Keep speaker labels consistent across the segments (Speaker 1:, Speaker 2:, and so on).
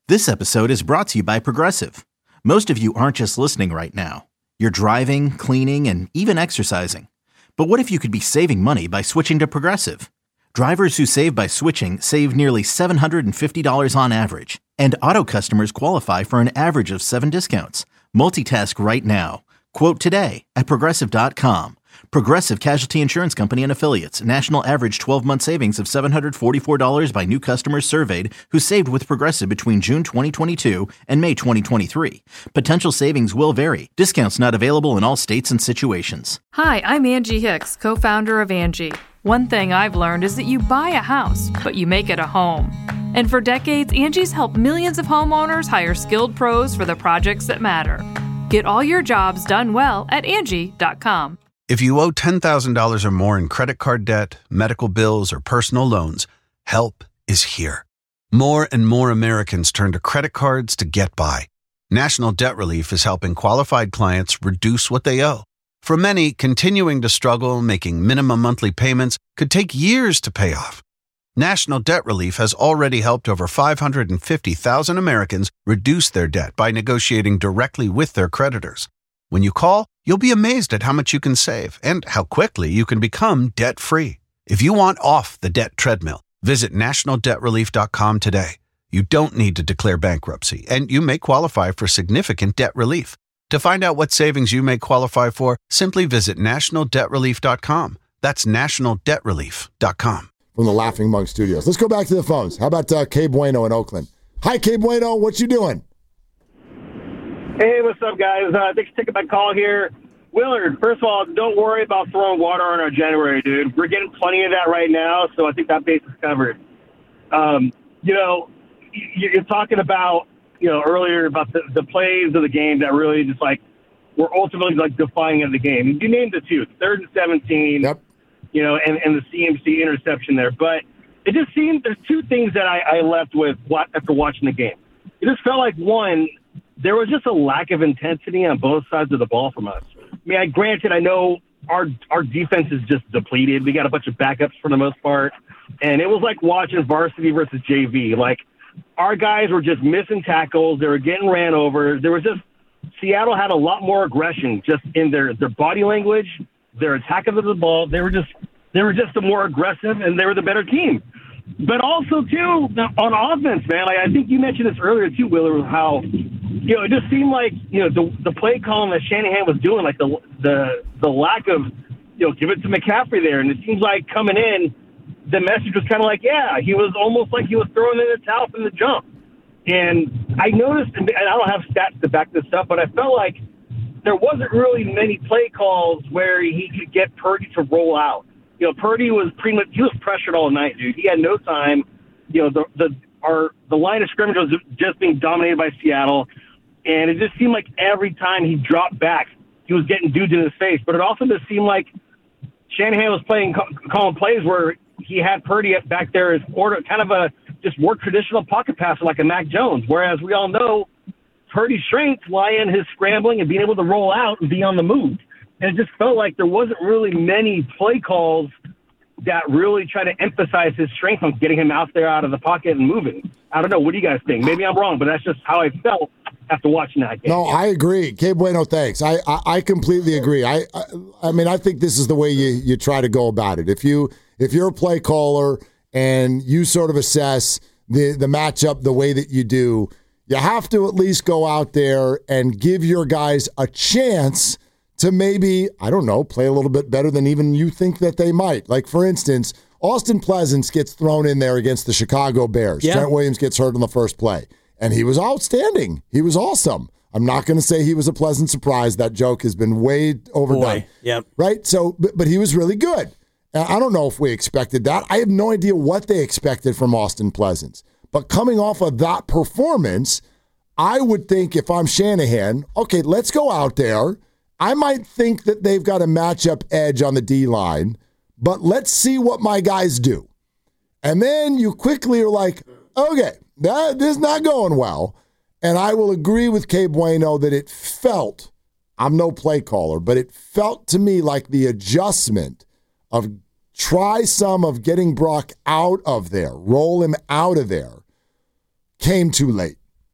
Speaker 1: This episode is brought to you by Progressive. Most of you aren't just listening right now. You're driving, cleaning, and even exercising. But what if you could be saving money by switching to Progressive? Drivers who save by switching save nearly $750 on average. And auto customers qualify for an average of 7 discounts. Multitask right now. Quote today at Progressive.com. Progressive Casualty Insurance Company and Affiliates. National average 12-month savings of $744 by new customers surveyed who saved with Progressive between June 2022 and May 2023. Potential savings will vary. Discounts not available in all states and situations.
Speaker 2: Hi, I'm Angie Hicks, co-founder of Angie. One thing I've learned is that you buy a house, but you make it a home. And for decades, Angie's helped millions of homeowners hire skilled pros for the projects that matter. Get all your jobs done well at Angie.com.
Speaker 3: If you owe $10,000 or more in credit card debt, medical bills, or personal loans, help is here. More and more Americans turn to credit cards to get by. National Debt Relief is helping qualified clients reduce what they owe. For many, continuing to struggle making minimum monthly payments could take years to pay off. National Debt Relief has already helped over 550,000 Americans reduce their debt by negotiating directly with their creditors. When you call, you'll be amazed at how much you can save and how quickly you can become debt-free. If you want off the debt treadmill, visit nationaldebtrelief.com today. You don't need to declare bankruptcy, and you may qualify for significant debt relief. To find out what savings you may qualify for, simply visit nationaldebtrelief.com. That's nationaldebtrelief.com.
Speaker 4: From the Laughing Monk Studios. Let's go back to the phones. How about Kay Bueno in Oakland? Hi, Kay Bueno. What you doing?
Speaker 5: Hey, what's up, guys? Thanks for taking my call here. Willard, first of all, don't worry about throwing water on our January, dude. We're getting plenty of that right now, so I think that base is covered. You're talking about, earlier about the plays of the game that really just, were ultimately, defining of the game. You named the two, 3rd and 17,
Speaker 4: yep.
Speaker 5: And the CMC interception there. But it just seemed there's two things that I left with after watching the game. It just felt like, one, there was just a lack of intensity on both sides of the ball from us. I mean, granted, I know our defense is just depleted. We got a bunch of backups for the most part. And it was like watching varsity versus JV. Our guys were just missing tackles. They were getting ran over. Seattle had a lot more aggression just in their body language, their attack of the ball. They were just the more aggressive, and they were the better team. But also, too, on offense, man, I think you mentioned this earlier, too, Willard, how, it just seemed like, the play calling that Shanahan was doing, the lack of, give it to McCaffrey there. And it seems like coming in, the message was kind of he was almost like he was throwing in the towel from the jump. And I noticed, and I don't have stats to back this up, but I felt like there wasn't really many play calls where he could get Purdy to roll out. Purdy was he was pressured all night, dude. He had no time. The line of scrimmage was just being dominated by Seattle, and it just seemed like every time he dropped back, he was getting dudes in his face. But it also just seemed like Shanahan was calling plays where he had Purdy back there as kind of a just more traditional pocket passer like a Mac Jones, whereas we all know Purdy's strengths lie in his scrambling and being able to roll out and be on the move. And it just felt like there wasn't really many play calls that really try to emphasize his strength on getting him out there out of the pocket and moving. I don't know. What do you guys think? Maybe I'm wrong, but that's just how I felt after watching that game.
Speaker 4: No, I agree. Kay Bueno, thanks. I completely agree. I mean, I think this is the way you try to go about it. If you're a play caller and you sort of assess the matchup the way that you do, you have to at least go out there and give your guys a chance to maybe, I don't know, play a little bit better than even you think that they might. Like, for instance, Austin Pleasance gets thrown in there against the Chicago Bears. Yeah. Trent Williams gets hurt on the first play. And he was outstanding. He was awesome. I'm not going to say he was a pleasant surprise. That joke has been way overdone.
Speaker 6: Yep.
Speaker 4: Right? So, but he was really good. I don't know if we expected that. I have no idea what they expected from Austin Pleasance. But coming off of that performance, I would think if I'm Shanahan, okay, let's go out there. I might think that they've got a matchup edge on the D-line, but let's see what my guys do. And then you quickly are like, okay, this is not going well. And I will agree with Kay Bueno that it felt, I'm no play caller, but it felt to me like the adjustment of try some of getting Brock out of there, roll him out of there, came too late.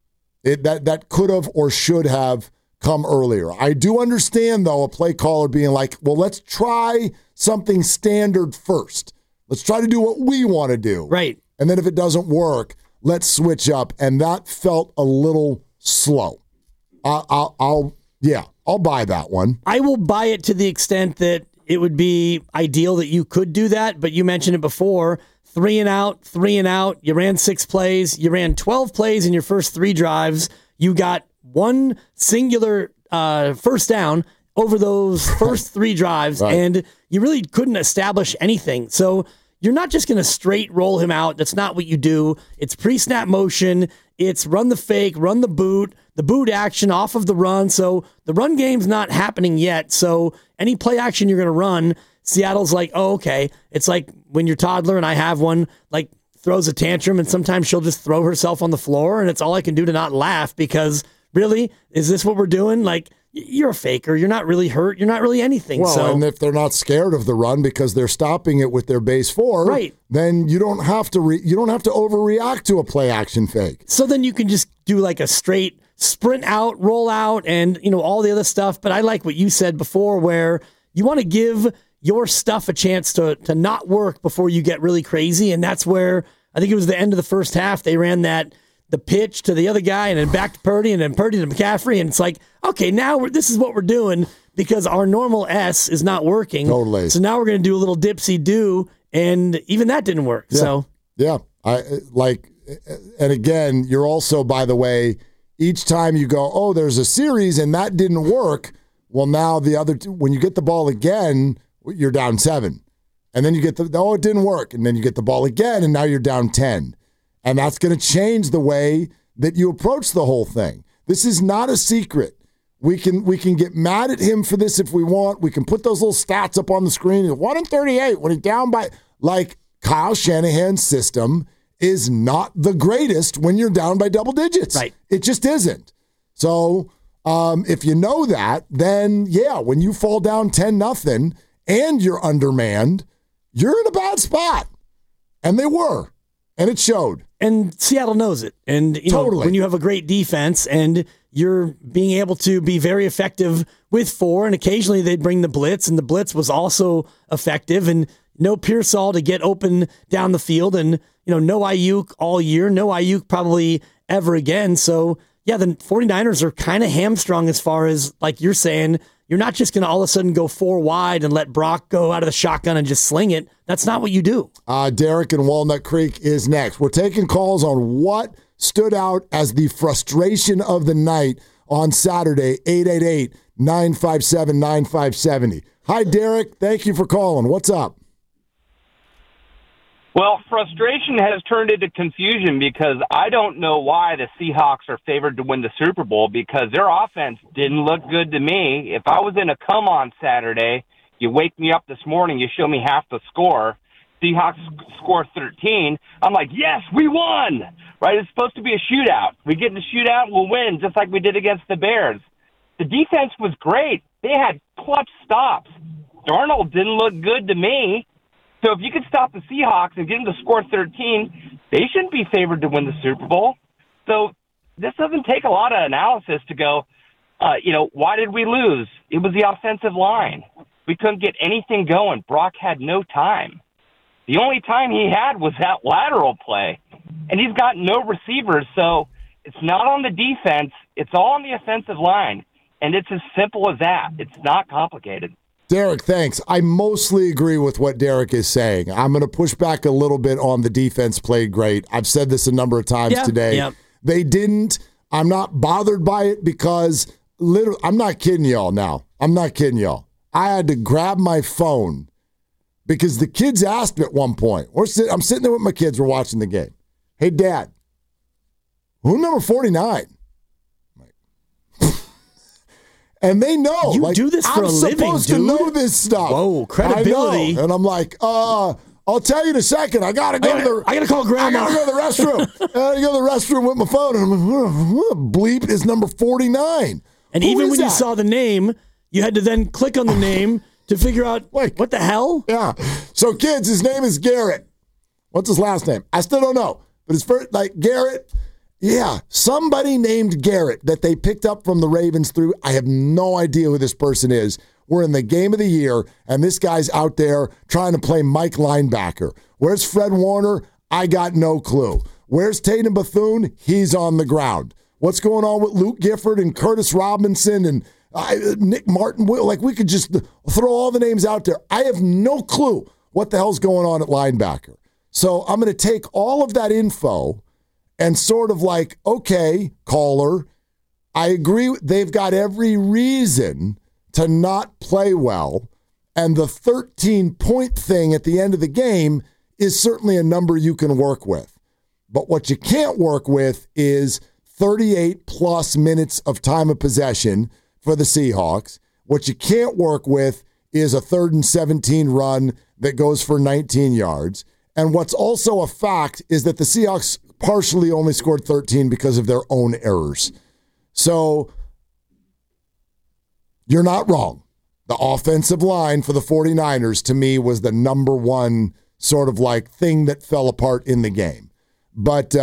Speaker 4: That could have or should have come earlier. I do understand, though, a play caller being like, well, let's try something standard first. Let's try to do what we want to do.
Speaker 6: Right.
Speaker 4: And then if it doesn't work, let's switch up. And that felt a little slow. I'll buy that one.
Speaker 6: I will buy it to the extent that it would be ideal that you could do that, but you mentioned it before. 3 and out. You ran 6 plays. You ran 12 plays in your first 3 drives. You got one singular first down over those first 3 drives, right. And you really couldn't establish anything. So you're not just going to straight roll him out. That's not what you do. It's pre-snap motion. It's run the fake, run the boot action off of the run. So the run game's not happening yet. So any play action you're going to run, Seattle's like, oh, okay. It's like when your toddler, and I have one, like throws a tantrum, and sometimes she'll just throw herself on the floor, and it's all I can do to not laugh because, really, is this what we're doing? Like, you're a faker. You're not really hurt. You're not really anything.
Speaker 4: Well, and if they're not scared of the run because they're stopping it with their base 4,
Speaker 6: right,
Speaker 4: then you don't have to overreact to a play action fake.
Speaker 6: So then you can just do like a straight sprint out, roll out, and all the other stuff. But I like what you said before, where you want to give your stuff a chance to not work before you get really crazy. And that's where I think it was the end of the first half. They ran the pitch to the other guy and then back to Purdy and then Purdy to McCaffrey. And it's like, okay, now this is what we're doing because our normal S is not working.
Speaker 4: Totally.
Speaker 6: So now we're going to do a little dipsy-do, and even that didn't work.
Speaker 4: Yeah.
Speaker 6: So
Speaker 4: yeah, and again, you're also, by the way, each time you go, oh, there's a series and that didn't work. Well, now the other when you get the ball again, you're down 7. And then you get it didn't work. And then you get the ball again, and now you're down 10. And that's going to change the way that you approach the whole thing. This is not a secret. We can get mad at him for this if we want. We can put those little stats up on the screen. 1-38 when he's down by, like, Kyle Shanahan's system is not the greatest when you're down by double digits.
Speaker 6: Right.
Speaker 4: It just isn't. So if you know that, then yeah, when you fall down 10-0 and you're undermanned, you're in a bad spot. And they were. And it showed.
Speaker 6: And Seattle knows it. And
Speaker 4: totally.
Speaker 6: When you have a great defense and you're being able to be very effective with 4, and occasionally they'd bring the blitz, and the blitz was also effective, and no Pearsall to get open down the field, and no Ayuk all year, no Ayuk probably ever again. So yeah, the 49ers are kind of hamstrung as far as, like you're saying, you're not just going to all of a sudden go 4 wide and let Brock go out of the shotgun and just sling it. That's not what you do. Derek in Walnut Creek is next. We're taking calls on what stood out as the frustration of the night on Saturday, 888-957-9570. Hi, Derek. Thank you for calling. What's up?
Speaker 7: Well, frustration has turned into confusion because I don't know why the Seahawks are favored to win the Super Bowl because their offense didn't look good to me. If I was in a come-on Saturday, you wake me up this morning, you show me half the score, Seahawks score 13, I'm like, yes, we won! Right? It's supposed to be a shootout. We get in the shootout, we'll win, just like we did against the Bears. The defense was great. They had clutch stops. Darnold didn't look good to me. So if you could stop the Seahawks and get them to score 13, they shouldn't be favored to win the Super Bowl. So this doesn't take a lot of analysis to go, why did we lose? It was the offensive line. We couldn't get anything going. Brock had no time. The only time he had was that lateral play. And he's got no receivers, so it's not on the defense. It's all on the offensive line. And it's as simple as that. It's not complicated.
Speaker 4: Derek, thanks. I mostly agree with what Derek is saying. I'm going to push back a little bit on the defense played great. I've said this a number of times today.
Speaker 6: Yeah.
Speaker 4: They didn't. I'm not bothered by it because literally, I'm not kidding y'all now. I'm not kidding y'all. I had to grab my phone because the kids asked me at one point. I'm sitting there with my kids. We're watching the game. Hey, Dad, who's number 49? And they know.
Speaker 6: You do this for a living, dude.
Speaker 4: I'm supposed to know this stuff.
Speaker 6: Whoa, credibility.
Speaker 4: I know. And I'm like, I'll tell you in a second. I got to go
Speaker 6: I got to call Grandma.
Speaker 4: I got to go to the restroom. I got to go to the restroom with my phone. And I'm like, what bleep is number 49?
Speaker 6: And even when you saw the name, you had to then click on the name to figure out, what the hell?
Speaker 4: Yeah. So, kids, his name is Garrett. What's his last name? I still don't know. But his first, Garrett, Yeah, somebody named Garrett that they picked up from the Ravens through. I have no idea who this person is. We're in the game of the year, and this guy's out there trying to play Mike linebacker. Where's Fred Warner? I got no clue. Where's Tatum Bethune? He's on the ground. What's going on with Luke Gifford and Curtis Robinson and Nick Martin? Like, we could just throw all the names out there. I have no clue what the hell's going on at linebacker. So I'm going to take all of that info and sort of like, okay, caller, I agree. They've got every reason to not play well. And the 13-point thing at the end of the game is certainly a number you can work with. But what you can't work with is 38-plus minutes of time of possession for the Seahawks. What you can't work with is a 3rd and 17 run that goes for 19 yards. And what's also a fact is that the Seahawks partially only scored 13 because of their own errors. So you're not wrong. The offensive line for the 49ers, to me, was the number one sort of like thing that fell apart in the game. But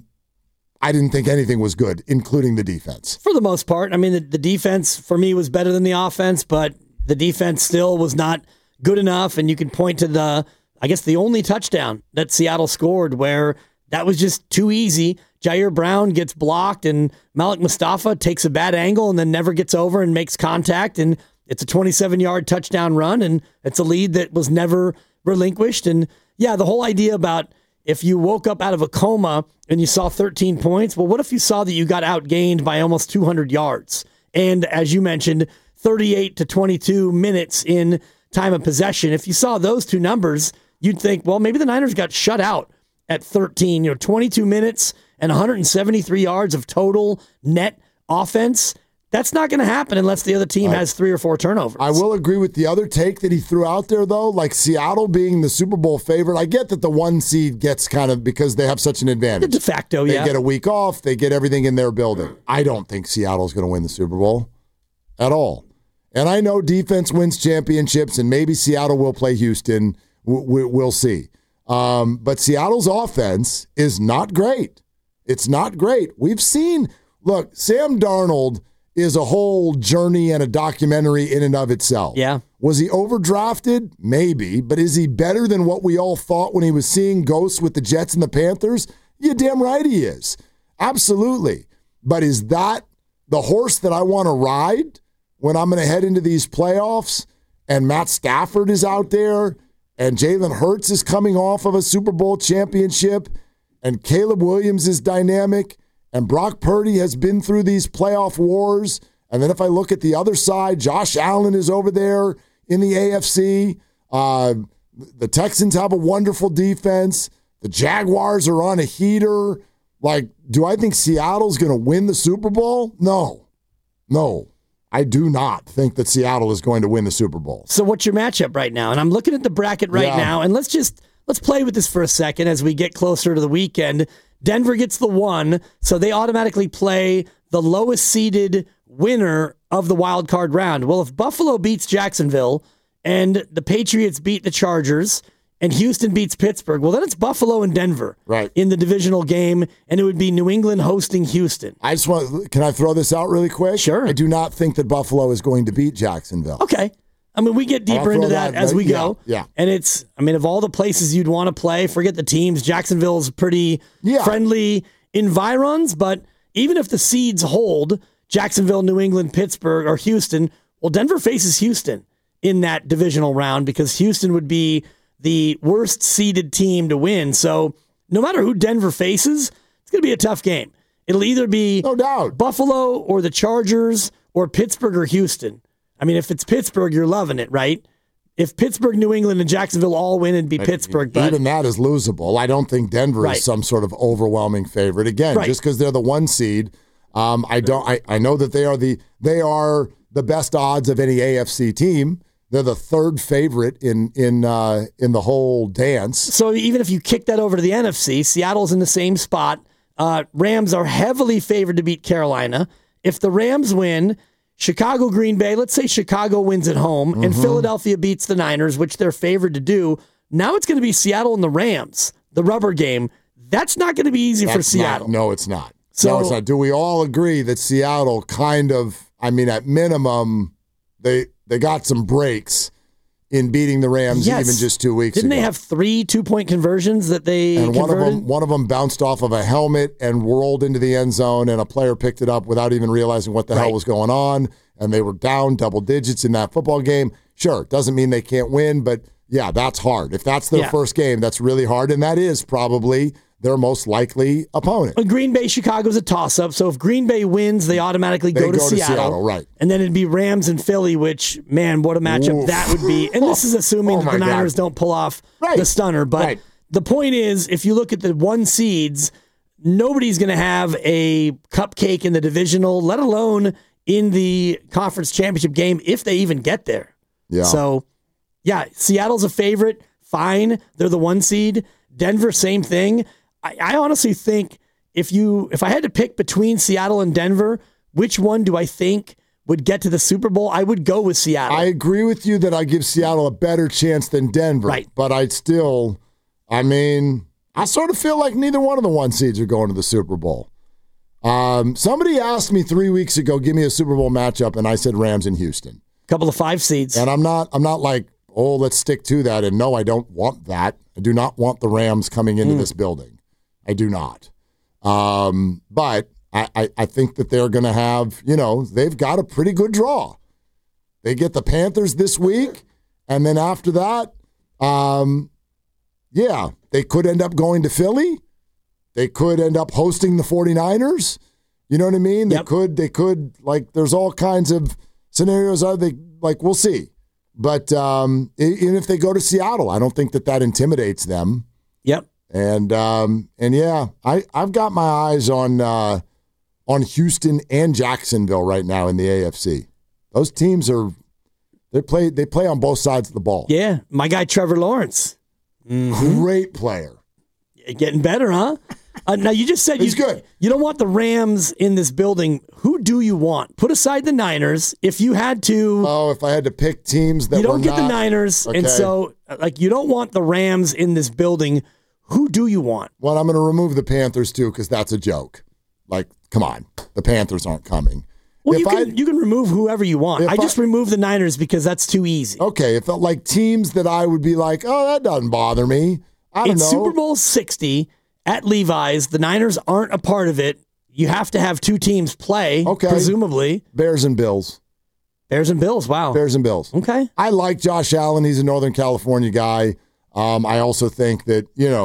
Speaker 4: I didn't think anything was good, including the defense.
Speaker 6: For the most part. I mean, the defense for me was better than the offense, but the defense still was not good enough. And you can point to the only touchdown that Seattle scored where that was just too easy. Jair Brown gets blocked and Malik Mustafa takes a bad angle and then never gets over and makes contact. And it's a 27-yard touchdown run, and it's a lead that was never relinquished. And yeah, the whole idea about if you woke up out of a coma and you saw 13 points, well, what if you saw that you got outgained by almost 200 yards? And as you mentioned, 38 to 22 minutes in time of possession. If you saw those two numbers, you'd think, well, maybe the Niners got shut out at 13, 22 minutes and 173 yards of total net offense. That's not going to happen unless the other team has 3 or 4 turnovers. I
Speaker 4: will agree with the other take that he threw out there, though, like Seattle being the Super Bowl favorite. I get that the 1 seed gets kind of, because they have such an advantage.
Speaker 6: De facto,
Speaker 4: They get a week off. They get everything in their building. I don't think Seattle's going to win the Super Bowl at all. And I know defense wins championships, and maybe Seattle will play Houston. We'll see. But Seattle's offense is not great. It's not great. We've seen, look, Sam Darnold is a whole journey and a documentary in and of itself.
Speaker 6: Yeah.
Speaker 4: Was he overdrafted? Maybe. But is he better than what we all thought when he was seeing ghosts with the Jets and the Panthers? Yeah, damn right he is. Absolutely. But is that the horse that I want to ride when I'm going to head into these playoffs and Matt Stafford is out there and Jalen Hurts is coming off of a Super Bowl championship and Caleb Williams is dynamic and Brock Purdy has been through these playoff wars? And then if I look at the other side, Josh Allen is over there in the AFC. The Texans have a wonderful defense. The Jaguars are on a heater. Like, do I think Seattle's going to win the Super Bowl? No. I do not think that Seattle is going to win the Super Bowl.
Speaker 6: So what's your matchup right now? And I'm looking at the bracket right now, and let's play with this for a second as we get closer to the weekend. Denver gets the 1, so they automatically play the lowest seeded winner of the wild card round. Well, if Buffalo beats Jacksonville and the Patriots beat the Chargers and Houston beats Pittsburgh, well, then it's Buffalo and Denver in the divisional game, and it would be New England hosting Houston.
Speaker 4: Can I throw this out really quick?
Speaker 6: Sure.
Speaker 4: I do not think that Buffalo is going to beat Jacksonville.
Speaker 6: Okay. I mean, we get deeper into that as we go.
Speaker 4: Yeah.
Speaker 6: And of all the places you'd want to play, forget the teams, Jacksonville's pretty friendly environs, but even if the seeds hold, Jacksonville, New England, Pittsburgh, or Houston, well, Denver faces Houston in that divisional round because Houston would be the worst seeded team to win. So no matter who Denver faces, it's going to be a tough game. It'll either be
Speaker 4: no doubt
Speaker 6: Buffalo or the Chargers or Pittsburgh or Houston. I mean, if it's Pittsburgh, you're loving it, right? If Pittsburgh, New England, and Jacksonville all win, it'd be Pittsburgh. But
Speaker 4: even that is losable. I don't think Denver is some sort of overwhelming favorite. Again, just because they're the 1 seed, I know that they are the best odds of any AFC team. They're the 3rd favorite in the whole dance.
Speaker 6: So even if you kick that over to the NFC, Seattle's in the same spot. Rams are heavily favored to beat Carolina. If the Rams win, Chicago, Green Bay, let's say Chicago wins at home, and Philadelphia beats the Niners, which they're favored to do. Now it's going to be Seattle and the Rams, the rubber game. That's not going to be easy for Seattle.
Speaker 4: No, it's not.
Speaker 6: So,
Speaker 4: no, it's not. Do we all agree that Seattle kind of, I mean, at minimum, they got some breaks in beating the Rams
Speaker 6: yes.
Speaker 4: even just 2 weeks
Speaker 6: Didn't
Speaker 4: ago?
Speaker 6: they have 3 2-point conversions that they
Speaker 4: and
Speaker 6: converted?
Speaker 4: one of them bounced off of a helmet and rolled into the end zone, and a player picked it up without even realizing what the hell was going on, and they were down double digits in that football game. Sure, doesn't mean they can't win, but yeah, that's hard. If that's their first game, that's really hard, and that is probably their most likely opponent.
Speaker 6: Green Bay, Chicago's a toss-up, so if Green Bay wins, they automatically go to Seattle.
Speaker 4: Right.
Speaker 6: And then it'd be Rams and Philly, which, man, what a matchup that would be. And this is assuming that the Niners don't pull off the stunner. But the point is, if you look at the 1 seeds, nobody's going to have a cupcake in the divisional, let alone in the conference championship game, if they even get there.
Speaker 4: Yeah.
Speaker 6: So, yeah, Seattle's a favorite. Fine. They're the 1 seed. Denver, same thing. I honestly think if I had to pick between Seattle and Denver, which one do I think would get to the Super Bowl? I would go with Seattle.
Speaker 4: I agree with you that I give Seattle a better chance than Denver.
Speaker 6: Right.
Speaker 4: But I sort of feel like neither one of the 1 seeds are going to the Super Bowl. Somebody asked me 3 weeks ago, give me a Super Bowl matchup, and I said Rams in Houston.
Speaker 6: Couple of 5 seeds.
Speaker 4: And I'm not like, oh, let's stick to that. And no, I don't want that. I do not want the Rams coming into this building. I do not. But I think that they're going to have, they've got a pretty good draw. They get the Panthers this week, and then after that, they could end up going to Philly. They could end up hosting the 49ers. You know what I mean?
Speaker 6: Yep.
Speaker 4: They could, like, there's all kinds of scenarios. We'll see. But even if they go to Seattle, I don't think that intimidates them.
Speaker 6: Yep.
Speaker 4: And yeah, I've got my eyes on Houston and Jacksonville right now in the AFC. Those teams they play on both sides of the ball.
Speaker 6: Yeah, my guy Trevor Lawrence,
Speaker 4: Great player,
Speaker 6: getting better, huh? Now you just said
Speaker 4: he's good.
Speaker 6: You don't want the Rams in this building. Who do you want? Put aside the Niners. If you had to,
Speaker 4: if I had to pick teams that
Speaker 6: you don't
Speaker 4: were
Speaker 6: get the Niners,
Speaker 4: okay.
Speaker 6: and so you don't want the Rams in this building. Who do you want?
Speaker 4: Well, I'm going to remove the Panthers, too, because that's a joke. Like, come on. The Panthers aren't coming.
Speaker 6: Well, you can remove whoever you want. I just remove the Niners because that's too easy.
Speaker 4: Okay, it felt like teams that I would be like, oh, that doesn't bother me. I don't know.
Speaker 6: It's Super Bowl 60 at Levi's. The Niners aren't a part of it. You have to have 2 teams play, presumably.
Speaker 4: Bears and Bills.
Speaker 6: Bears and Bills, wow.
Speaker 4: Bears and Bills.
Speaker 6: Okay.
Speaker 4: I like Josh Allen. He's a Northern California guy. I also think that,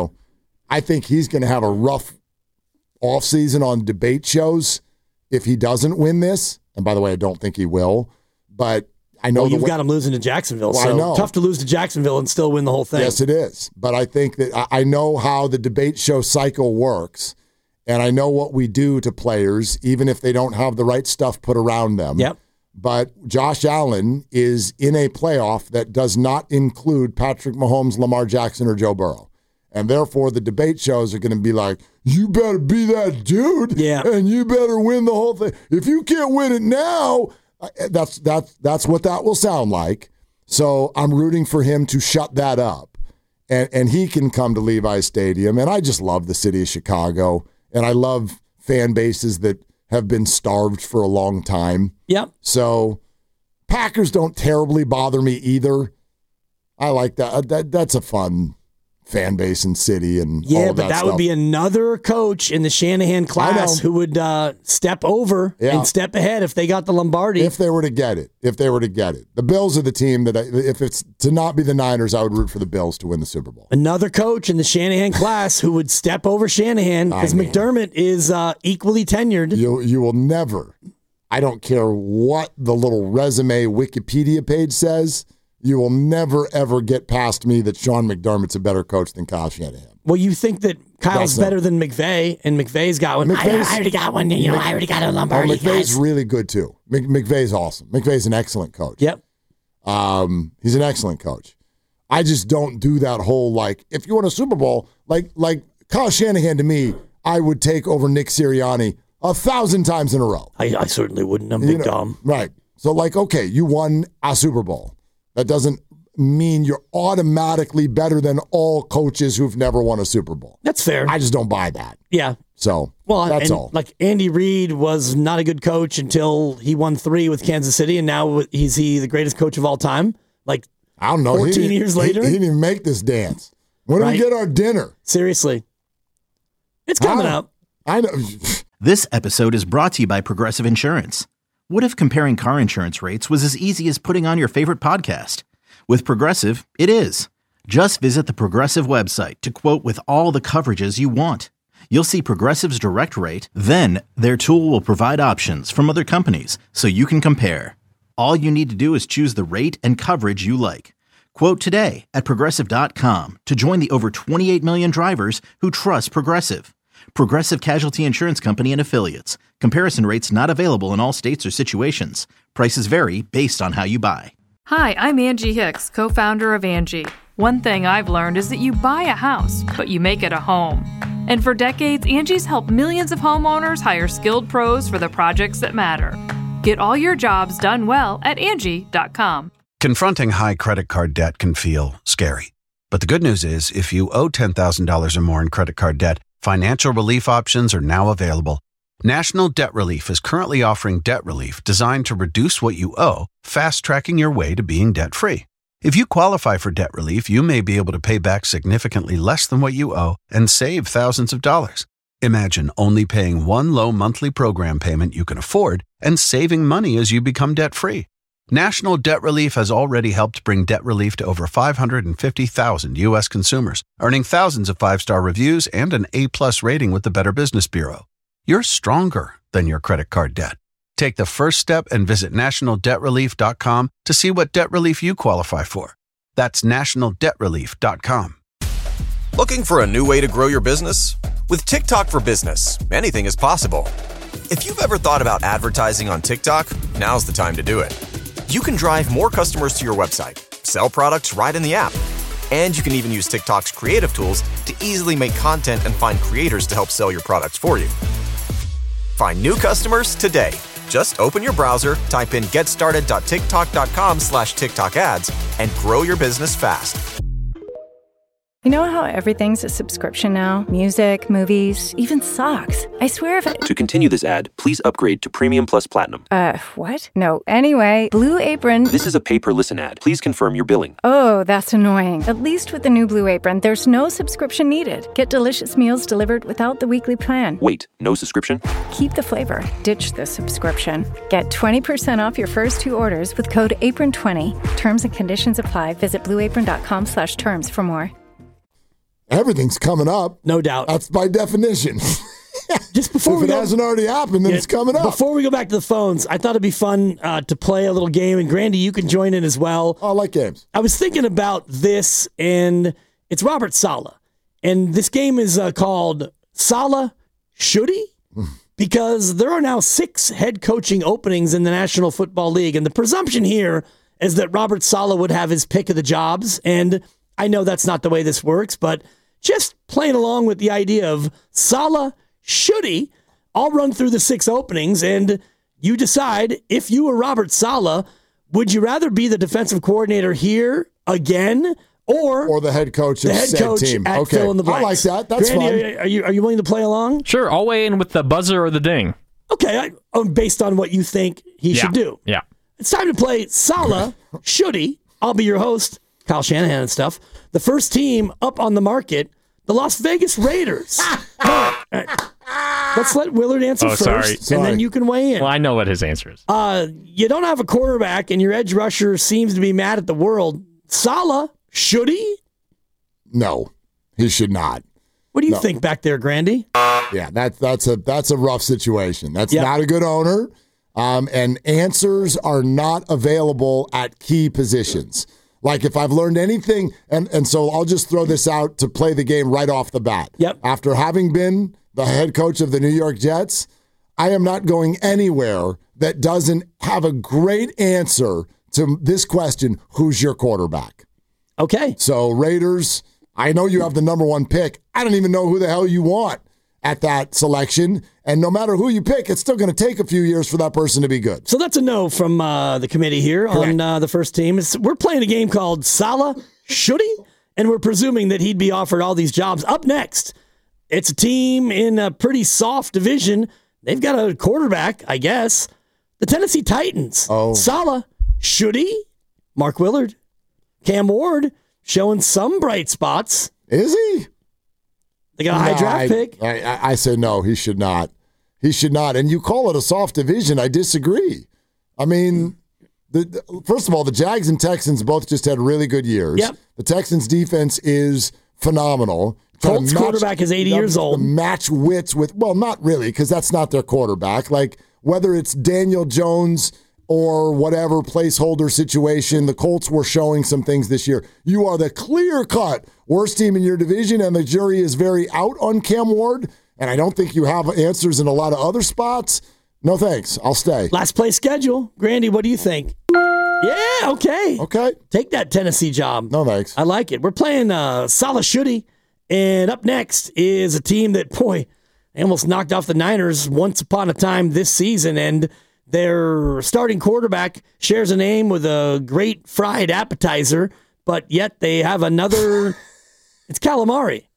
Speaker 4: I think he's going to have a rough offseason on debate shows if he doesn't win this. And by the way, I don't think he will. But I know
Speaker 6: you've got him losing to Jacksonville.
Speaker 4: Well,
Speaker 6: so
Speaker 4: I know.
Speaker 6: Tough to lose to Jacksonville and still win the whole thing.
Speaker 4: Yes, it is. But I think that I know how the debate show cycle works. And I know what we do to players, even if they don't have the right stuff put around them.
Speaker 6: Yep.
Speaker 4: But Josh Allen is in a playoff that does not include Patrick Mahomes, Lamar Jackson, or Joe Burrow. And therefore, the debate shows are going to be like, you better be that dude, and you better win the whole thing. If you can't win it now, that's what that will sound like. So I'm rooting for him to shut that up. And he can come to Levi's Stadium. And I just love the city of Chicago. And I love fan bases that have been starved for a long time.
Speaker 6: Yep.
Speaker 4: So Packers don't terribly bother me either. I like that. That's a fun fan base and city and all of
Speaker 6: but that
Speaker 4: stuff.
Speaker 6: would be another coach in the Shanahan class who would step over and step ahead if they got the Lombardi.
Speaker 4: If they were to get it. The Bills are the team that, if it's to not be the Niners, I would root for the Bills to win the Super Bowl.
Speaker 6: Another coach in the Shanahan class who would step over Shanahan because McDermott is equally tenured.
Speaker 4: You will never, I don't care what the little resume Wikipedia page says, you will never, ever get past me that Sean McDermott's a better coach than Kyle Shanahan.
Speaker 6: Well, you think that Kyle's better than McVay, and McVay's got one. I already got one. I already got a Lombardi.
Speaker 4: McVay's really good, too. McVay's awesome. McVay's an excellent coach.
Speaker 6: Yep.
Speaker 4: He's an excellent coach. I just don't do that whole, like, if you want a Super Bowl, like Kyle Shanahan to me, I would take over Nick Sirianni 1,000 times in a row.
Speaker 6: I certainly wouldn't. I'm big dumb.
Speaker 4: Right. So, like, okay, you won a Super Bowl. That doesn't mean you're automatically better than all coaches who've never won a Super Bowl.
Speaker 6: That's fair.
Speaker 4: I just don't buy that.
Speaker 6: Yeah.
Speaker 4: So that's all.
Speaker 6: Like Andy Reid was not a good coach until he won 3 with Kansas City, and now he's the greatest coach of all time. Like,
Speaker 4: I don't know.
Speaker 6: 14 years later?
Speaker 4: He didn't even make this dance. When do we get our dinner?
Speaker 6: Seriously. It's coming up.
Speaker 4: I know.
Speaker 1: This episode is brought to you by Progressive Insurance. What if comparing car insurance rates was as easy as putting on your favorite podcast? With Progressive, it is. Just visit the Progressive website to quote with all the coverages you want. You'll see Progressive's direct rate, then their tool will provide options from other companies so you can compare. All you need to do is choose the rate and coverage you like. Quote today at Progressive.com to join the over 28 million drivers who trust Progressive. Progressive Casualty Insurance Company and Affiliates. Comparison rates not available in all states or situations. Prices vary based on how you buy.
Speaker 2: Hi, I'm Angie Hicks, co-founder of Angie. One thing I've learned is that you buy a house, but you make it a home. And for decades, Angie's helped millions of homeowners hire skilled pros for the projects that matter. Get all your jobs done well at Angie.com.
Speaker 3: Confronting high credit card debt can feel scary. But the good news is, if you owe $10,000 or more in credit card debt, financial relief options are now available. National Debt Relief is currently offering debt relief designed to reduce what you owe, fast-tracking your way to being debt-free. If you qualify for debt relief, you may be able to pay back significantly less than what you owe and save thousands of dollars. Imagine only paying one low monthly program payment you can afford and saving money as you become debt-free. National Debt Relief has already helped bring debt relief to over 550,000 U.S. consumers, earning thousands of 5-star reviews and an A-plus rating with the Better Business Bureau. You're stronger than your credit card debt. Take the first step and visit nationaldebtrelief.com to see what debt relief you qualify for. That's nationaldebtrelief.com.
Speaker 8: Looking for a new way to grow your business? With TikTok for Business, anything is possible. If you've ever thought about advertising on TikTok, now's the time to do it. You can drive more customers to your website, sell products right in the app, and you can even use TikTok's creative tools to easily make content and find creators to help sell your products for you. Find new customers today. Just open your browser, type in getstarted.tiktok.com/TikTok ads, and grow your business fast.
Speaker 9: You know how everything's a subscription now? Music, movies, even socks. I swear if
Speaker 10: To continue this ad, please upgrade to Premium Plus Platinum.
Speaker 9: What? No. Anyway, Blue Apron...
Speaker 10: This is a pay-per-listen ad. Please confirm your billing.
Speaker 9: Oh, that's annoying. At least with the new Blue Apron, there's no subscription needed. Get delicious meals delivered without the weekly plan.
Speaker 10: Wait, no subscription?
Speaker 9: Keep the flavor. Ditch the subscription. Get 20% off your first 2 orders with code APRON20. Terms and conditions apply. Visit blueapron.com/terms for more.
Speaker 4: Everything's coming up.
Speaker 6: No doubt.
Speaker 4: That's by definition.
Speaker 6: Just before
Speaker 4: if it hasn't already happened, then it's coming up.
Speaker 6: Before we go back to the phones, I thought it'd be fun to play a little game, and Grandy, you can join in as well.
Speaker 4: Oh, I like games.
Speaker 6: I was thinking about this, and it's Robert Saleh, and this game is called Saleh Should He? Because there are now 6 head coaching openings in the National Football League, and the presumption here is that Robert Saleh would have his pick of the jobs, and I know that's not the way this works, but just playing along with the idea of Saleh should he. I'll run through the 6 openings, and you decide if you were Robert Saleh, would you rather be the defensive coordinator here again, or
Speaker 4: the head coach of said team?
Speaker 6: At fill in the blanks.
Speaker 4: I like that. That's
Speaker 6: Grandy,
Speaker 4: fun.
Speaker 6: Are you willing to play along?
Speaker 11: Sure, I'll weigh in with the buzzer or the ding.
Speaker 6: Okay, based on what you think he should do.
Speaker 11: Yeah.
Speaker 6: It's time to play Saleh should he. I'll be your host, Kyle Shanahan and stuff. The first team up on the market, the Las Vegas Raiders. Let's let Willard answer first, and then you can weigh in.
Speaker 11: Well, I know what his answer is.
Speaker 6: You don't have a quarterback, and your edge rusher seems to be mad at the world. Saleh, should he?
Speaker 4: No, he should not.
Speaker 6: What do you think back there, Grandy?
Speaker 4: Yeah, that's a rough situation. That's not a good owner, and answers are not available at key positions. Like, if I've learned anything, and so I'll just throw this out to play the game right off the bat.
Speaker 6: Yep.
Speaker 4: After having been the head coach of the New York Jets, I am not going anywhere that doesn't have a great answer to this question: who's your quarterback?
Speaker 6: Okay.
Speaker 4: So Raiders, I know you have the number 1 pick. I don't even know who the hell you want at that selection. And no matter who you pick, it's still going to take a few years for that person to be good.
Speaker 6: So that's a no from the committee here. Correct. On the first team. We're playing a game called Salah Should He? And we're presuming that he'd be offered all these jobs. Up next, it's a team in a pretty soft division. They've got a quarterback, I guess. The Tennessee Titans.
Speaker 4: Oh.
Speaker 6: Salah Should He? Mark Willard. Cam Ward showing some bright spots.
Speaker 4: Is he?
Speaker 6: They got a high draft pick.
Speaker 4: I say no, he should not. He should not. And you call it a soft division, I disagree. I mean, first of all, the Jags and Texans both just had really good years.
Speaker 6: Yep.
Speaker 4: The Texans' defense is phenomenal.
Speaker 6: Colts quarterback is 80 years old.
Speaker 4: Match wits with, well, not really, because that's not their quarterback. Like, whether it's Daniel Jones or whatever placeholder situation, the Colts were showing some things this year. You are the clear-cut worst team in your division, and the jury is very out on Cam Ward, and I don't think you have answers in a lot of other spots. No thanks. I'll stay.
Speaker 6: Last play schedule. Grandy, what do you think? Yeah, okay.
Speaker 4: Okay.
Speaker 6: Take that Tennessee job.
Speaker 4: No thanks.
Speaker 6: I like it. We're playing Salah Should He? And up next is a team that, boy, they almost knocked off the Niners once upon a time this season, and their starting quarterback shares a name with a great fried appetizer, but yet they have another. It's calamari.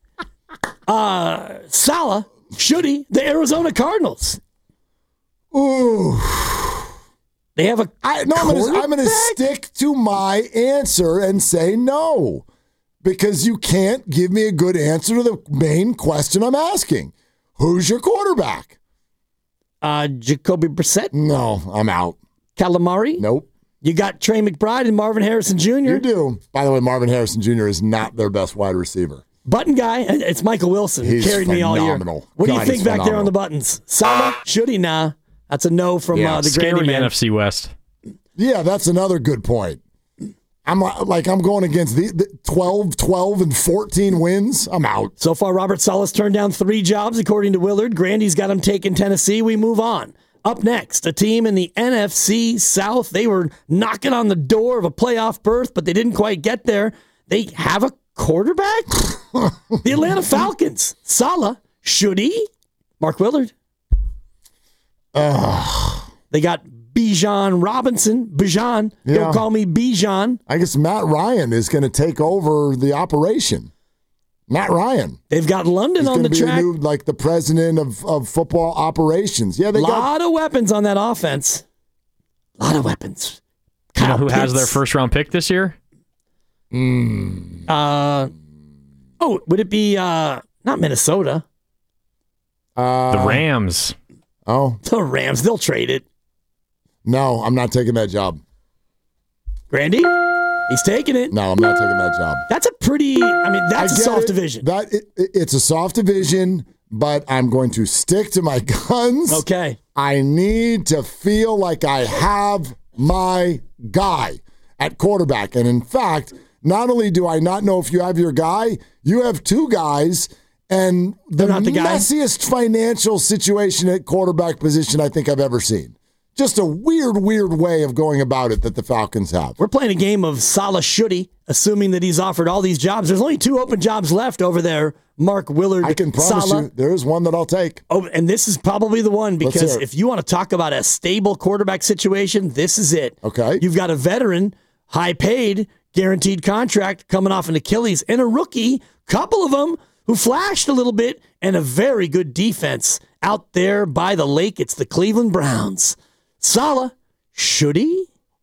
Speaker 6: Salah Should He? The Arizona Cardinals.
Speaker 4: Ooh.
Speaker 6: They have a.
Speaker 4: I'm going to stick to my answer and say no, because you can't give me a good answer to the main question I'm asking. Who's your quarterback?
Speaker 6: Jacoby Brissett?
Speaker 4: No, I'm out.
Speaker 6: Calamari?
Speaker 4: Nope.
Speaker 6: You got Trey McBride and Marvin Harrison Jr.?
Speaker 4: You do. By the way, Marvin Harrison Jr. is not their best wide receiver.
Speaker 6: Button guy? It's Michael Wilson.
Speaker 4: He's
Speaker 6: carried
Speaker 4: phenomenal.
Speaker 6: me all year. What do you think back there on the buttons? Salah? Should he? Nah. That's a no from the Grandy man.
Speaker 11: NFC West.
Speaker 4: Yeah, that's another good point. I'm going against the 12 and 14 wins. I'm out.
Speaker 6: So far, Robert Saleh's turned down 3 jobs, according to Willard. Grandy's got him taking Tennessee. We move on. Up next, a team in the NFC South. They were knocking on the door of a playoff berth, but they didn't quite get there. They have a quarterback? The Atlanta Falcons. Salah. Should he? Mark Willard. They got Bijan Robinson. Bijan. Yeah. Don't call me Bijan.
Speaker 4: I guess Matt Ryan is going to take over the operation. Matt Ryan.
Speaker 6: They've got London on the track.
Speaker 4: New, like the president of football operations. Yeah, they got a
Speaker 6: lot of weapons on that offense. A lot of weapons.
Speaker 11: You know who has their first round pick this year?
Speaker 6: Would it be not Minnesota?
Speaker 11: The Rams.
Speaker 4: Oh.
Speaker 6: The Rams. They'll trade it.
Speaker 4: No, I'm not taking that job.
Speaker 6: Grandy? He's taking it.
Speaker 4: No, I'm not taking that job.
Speaker 6: That's a pretty, that's a soft division.
Speaker 4: It's a soft division, but I'm going to stick to my guns.
Speaker 6: Okay.
Speaker 4: I need to feel like I have my guy at quarterback. And in fact, not only do I not know if you have your guy, you have 2 guys, and the messiest financial situation at quarterback position I think I've ever seen. Just a weird way of going about it that the Falcons have.
Speaker 6: We're playing a game of Salah Should He, assuming that he's offered all these jobs. There's only 2 open jobs left over there. Mark Willard,
Speaker 4: I can promise you there is one that I'll take.
Speaker 6: Oh, and this is probably the one, because if you want to talk about a stable quarterback situation, this is it.
Speaker 4: Okay.
Speaker 6: You've got a veteran, high paid, guaranteed contract coming off an Achilles, and a rookie, couple of them, who flashed a little bit, and a very good defense out there by the lake. It's the Cleveland Browns. Salah, should he?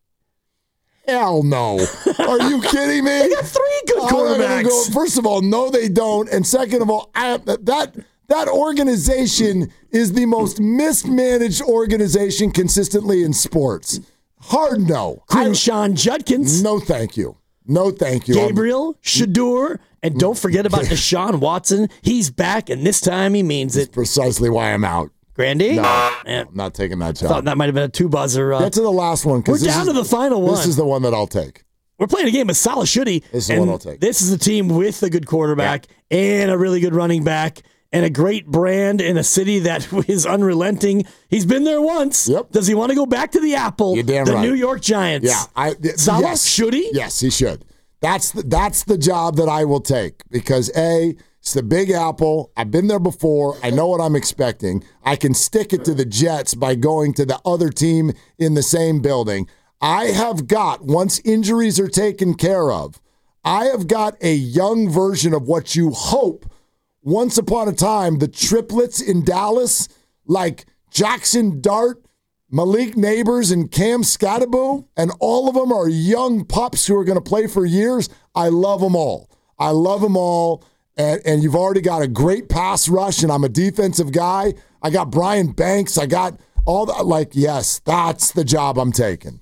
Speaker 4: Hell no. Are you kidding me?
Speaker 6: They got 3 good quarterbacks.
Speaker 4: First of all, no, they don't. And second of all, that organization is the most mismanaged organization consistently in sports. Hard no.
Speaker 6: Quinshawn Judkins.
Speaker 4: No, thank you. No, thank you.
Speaker 6: Gabriel Shadur. And don't forget about Deshaun Watson. He's back, and this time he means it.
Speaker 4: That's precisely why I'm out.
Speaker 6: Grandy?
Speaker 4: No, I'm not taking that job.
Speaker 6: I thought that might have been a 2-buzzer.
Speaker 4: Get to the last one.
Speaker 6: We're down to the final one.
Speaker 4: This is the one that I'll take.
Speaker 6: We're playing a game of Salah Should He.
Speaker 4: This is the one I'll take.
Speaker 6: This is a team with a good quarterback and a really good running back and a great brand in a city that is unrelenting. He's been there once.
Speaker 4: Yep.
Speaker 6: Does he want to go back to the Apple?
Speaker 4: You're damn right.
Speaker 6: New York Giants.
Speaker 4: Yeah.
Speaker 6: Salah, should he?
Speaker 4: Yes, he should. That's the job that I will take because A, It's the Big Apple. I've been there before. I know what I'm expecting. I can stick it to the Jets by going to the other team in the same building. I have got, once injuries are taken care of, I have got a young version of what you hope once upon a time, the triplets in Dallas, like Jackson Dart, Malik Neighbors, and Cam Scatterbo, and all of them are young pups who are going to play for years. I love them all. I love them all. And you've already got a great pass rush, and I'm a defensive guy. I got Brian Banks. I got all the, yes, that's the job I'm taking.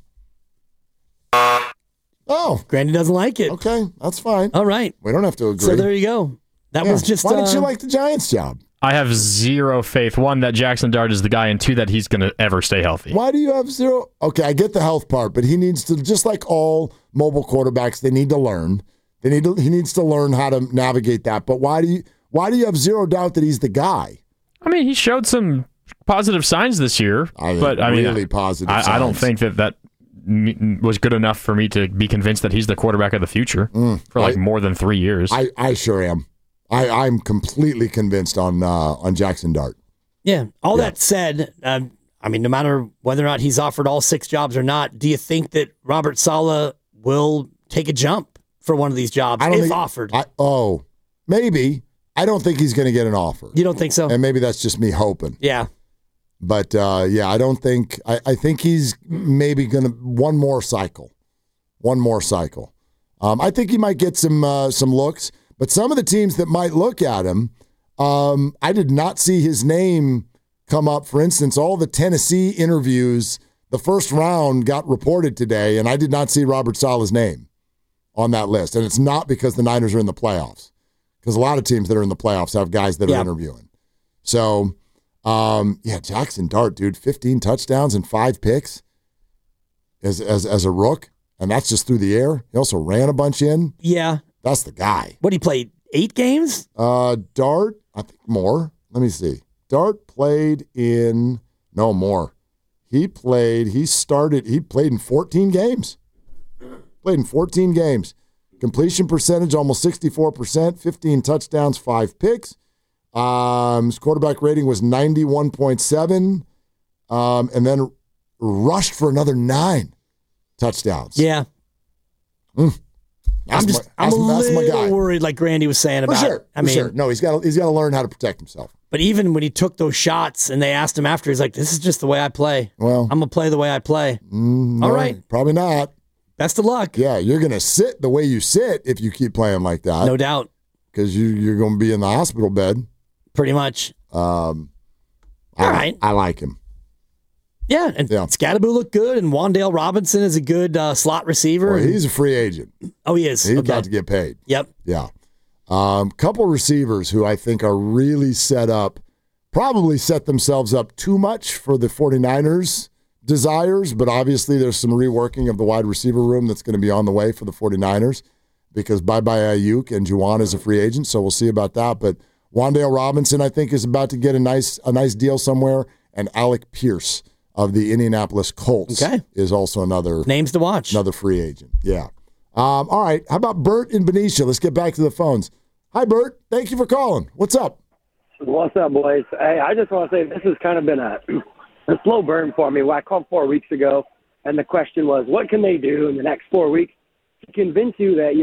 Speaker 4: Oh.
Speaker 6: Grandy doesn't like it.
Speaker 4: Okay, that's fine.
Speaker 6: All right.
Speaker 4: We don't have to agree.
Speaker 6: So there you go. That was just.
Speaker 4: Why didn't you like the Giants job?
Speaker 11: I have zero faith. One, that Jackson Dart is the guy, and two, that he's going to ever stay healthy.
Speaker 4: Why do you have zero? Okay, I get the health part, but he needs to, just like all mobile quarterbacks, they need to learn. He needs to learn how to navigate that. But why do you have zero doubt that he's the guy?
Speaker 11: I mean, he showed some positive signs this year,
Speaker 4: really positive signs.
Speaker 11: I don't think that was good enough for me to be convinced that he's the quarterback of the future for more than 3 years.
Speaker 4: I sure am. I'm completely convinced on Jackson Dart.
Speaker 6: Yeah. All that said, no matter whether or not he's offered all 6 jobs or not, do you think that Robert Saleh will take a jump for one of these jobs if offered?
Speaker 4: Maybe. I don't think he's going to get an offer.
Speaker 6: You don't think so?
Speaker 4: And maybe that's just me hoping.
Speaker 6: Yeah.
Speaker 4: But, I don't think – I think he's maybe going to – one more cycle. I think he might get some looks. But some of the teams that might look at him, I did not see his name come up. For instance, all the Tennessee interviews, the first round got reported today, and I did not see Robert Saleh's name on that list. And it's not because the Niners are in the playoffs, because a lot of teams that are in the playoffs have guys that are interviewing. So, Jackson Dart, dude, 15 touchdowns and 5 picks as a rook, and that's just through the air. He also ran a bunch in.
Speaker 6: Yeah.
Speaker 4: That's the guy.
Speaker 6: What, he played 8 games?
Speaker 4: Dart, I think more. Let me see. Dart played in, no more. He played in 14 games. Completion percentage, almost 64%, 15 touchdowns, 5 picks. His quarterback rating was 91.7, and then rushed for another 9 touchdowns.
Speaker 6: Yeah. I'm a little worried, like Grandy was saying about.
Speaker 4: For sure. No, he's got to learn how to protect himself.
Speaker 6: But even when he took those shots and they asked him after, he's like, "This is just the way I play. Well, I'm gonna play the way I play."
Speaker 4: No,
Speaker 6: all right,
Speaker 4: probably not.
Speaker 6: Best of luck.
Speaker 4: Yeah, you're gonna sit the way you sit if you keep playing like that.
Speaker 6: No doubt.
Speaker 4: Because you're gonna be in the hospital bed.
Speaker 6: Pretty much.
Speaker 4: All right. I like him.
Speaker 6: Yeah, and Scatterbo looked good, and Wan'Dale Robinson is a good slot receiver.
Speaker 4: Well, he's a free agent.
Speaker 6: Oh, he is.
Speaker 4: He's about to get paid.
Speaker 6: Yep.
Speaker 4: Yeah. Couple receivers who I think are really probably set themselves up too much for the 49ers' desires, but obviously there's some reworking of the wide receiver room that's going to be on the way for the 49ers because bye-bye Ayuk and Juwan is a free agent, so we'll see about that. But Wan'Dale Robinson, I think, is about to get a nice deal somewhere, and Alec Pierce of the Indianapolis Colts is also another
Speaker 6: names to watch.
Speaker 4: Another free agent. Yeah. All right. How about Bert in Benicia? Let's get back to the phones. Hi, Bert. Thank you for calling. What's up?
Speaker 12: What's up, boys? Hey, I just want to say this has kind of been a slow burn for me. I called 4 weeks ago, and the question was, what can they do in the next 4 weeks to convince you that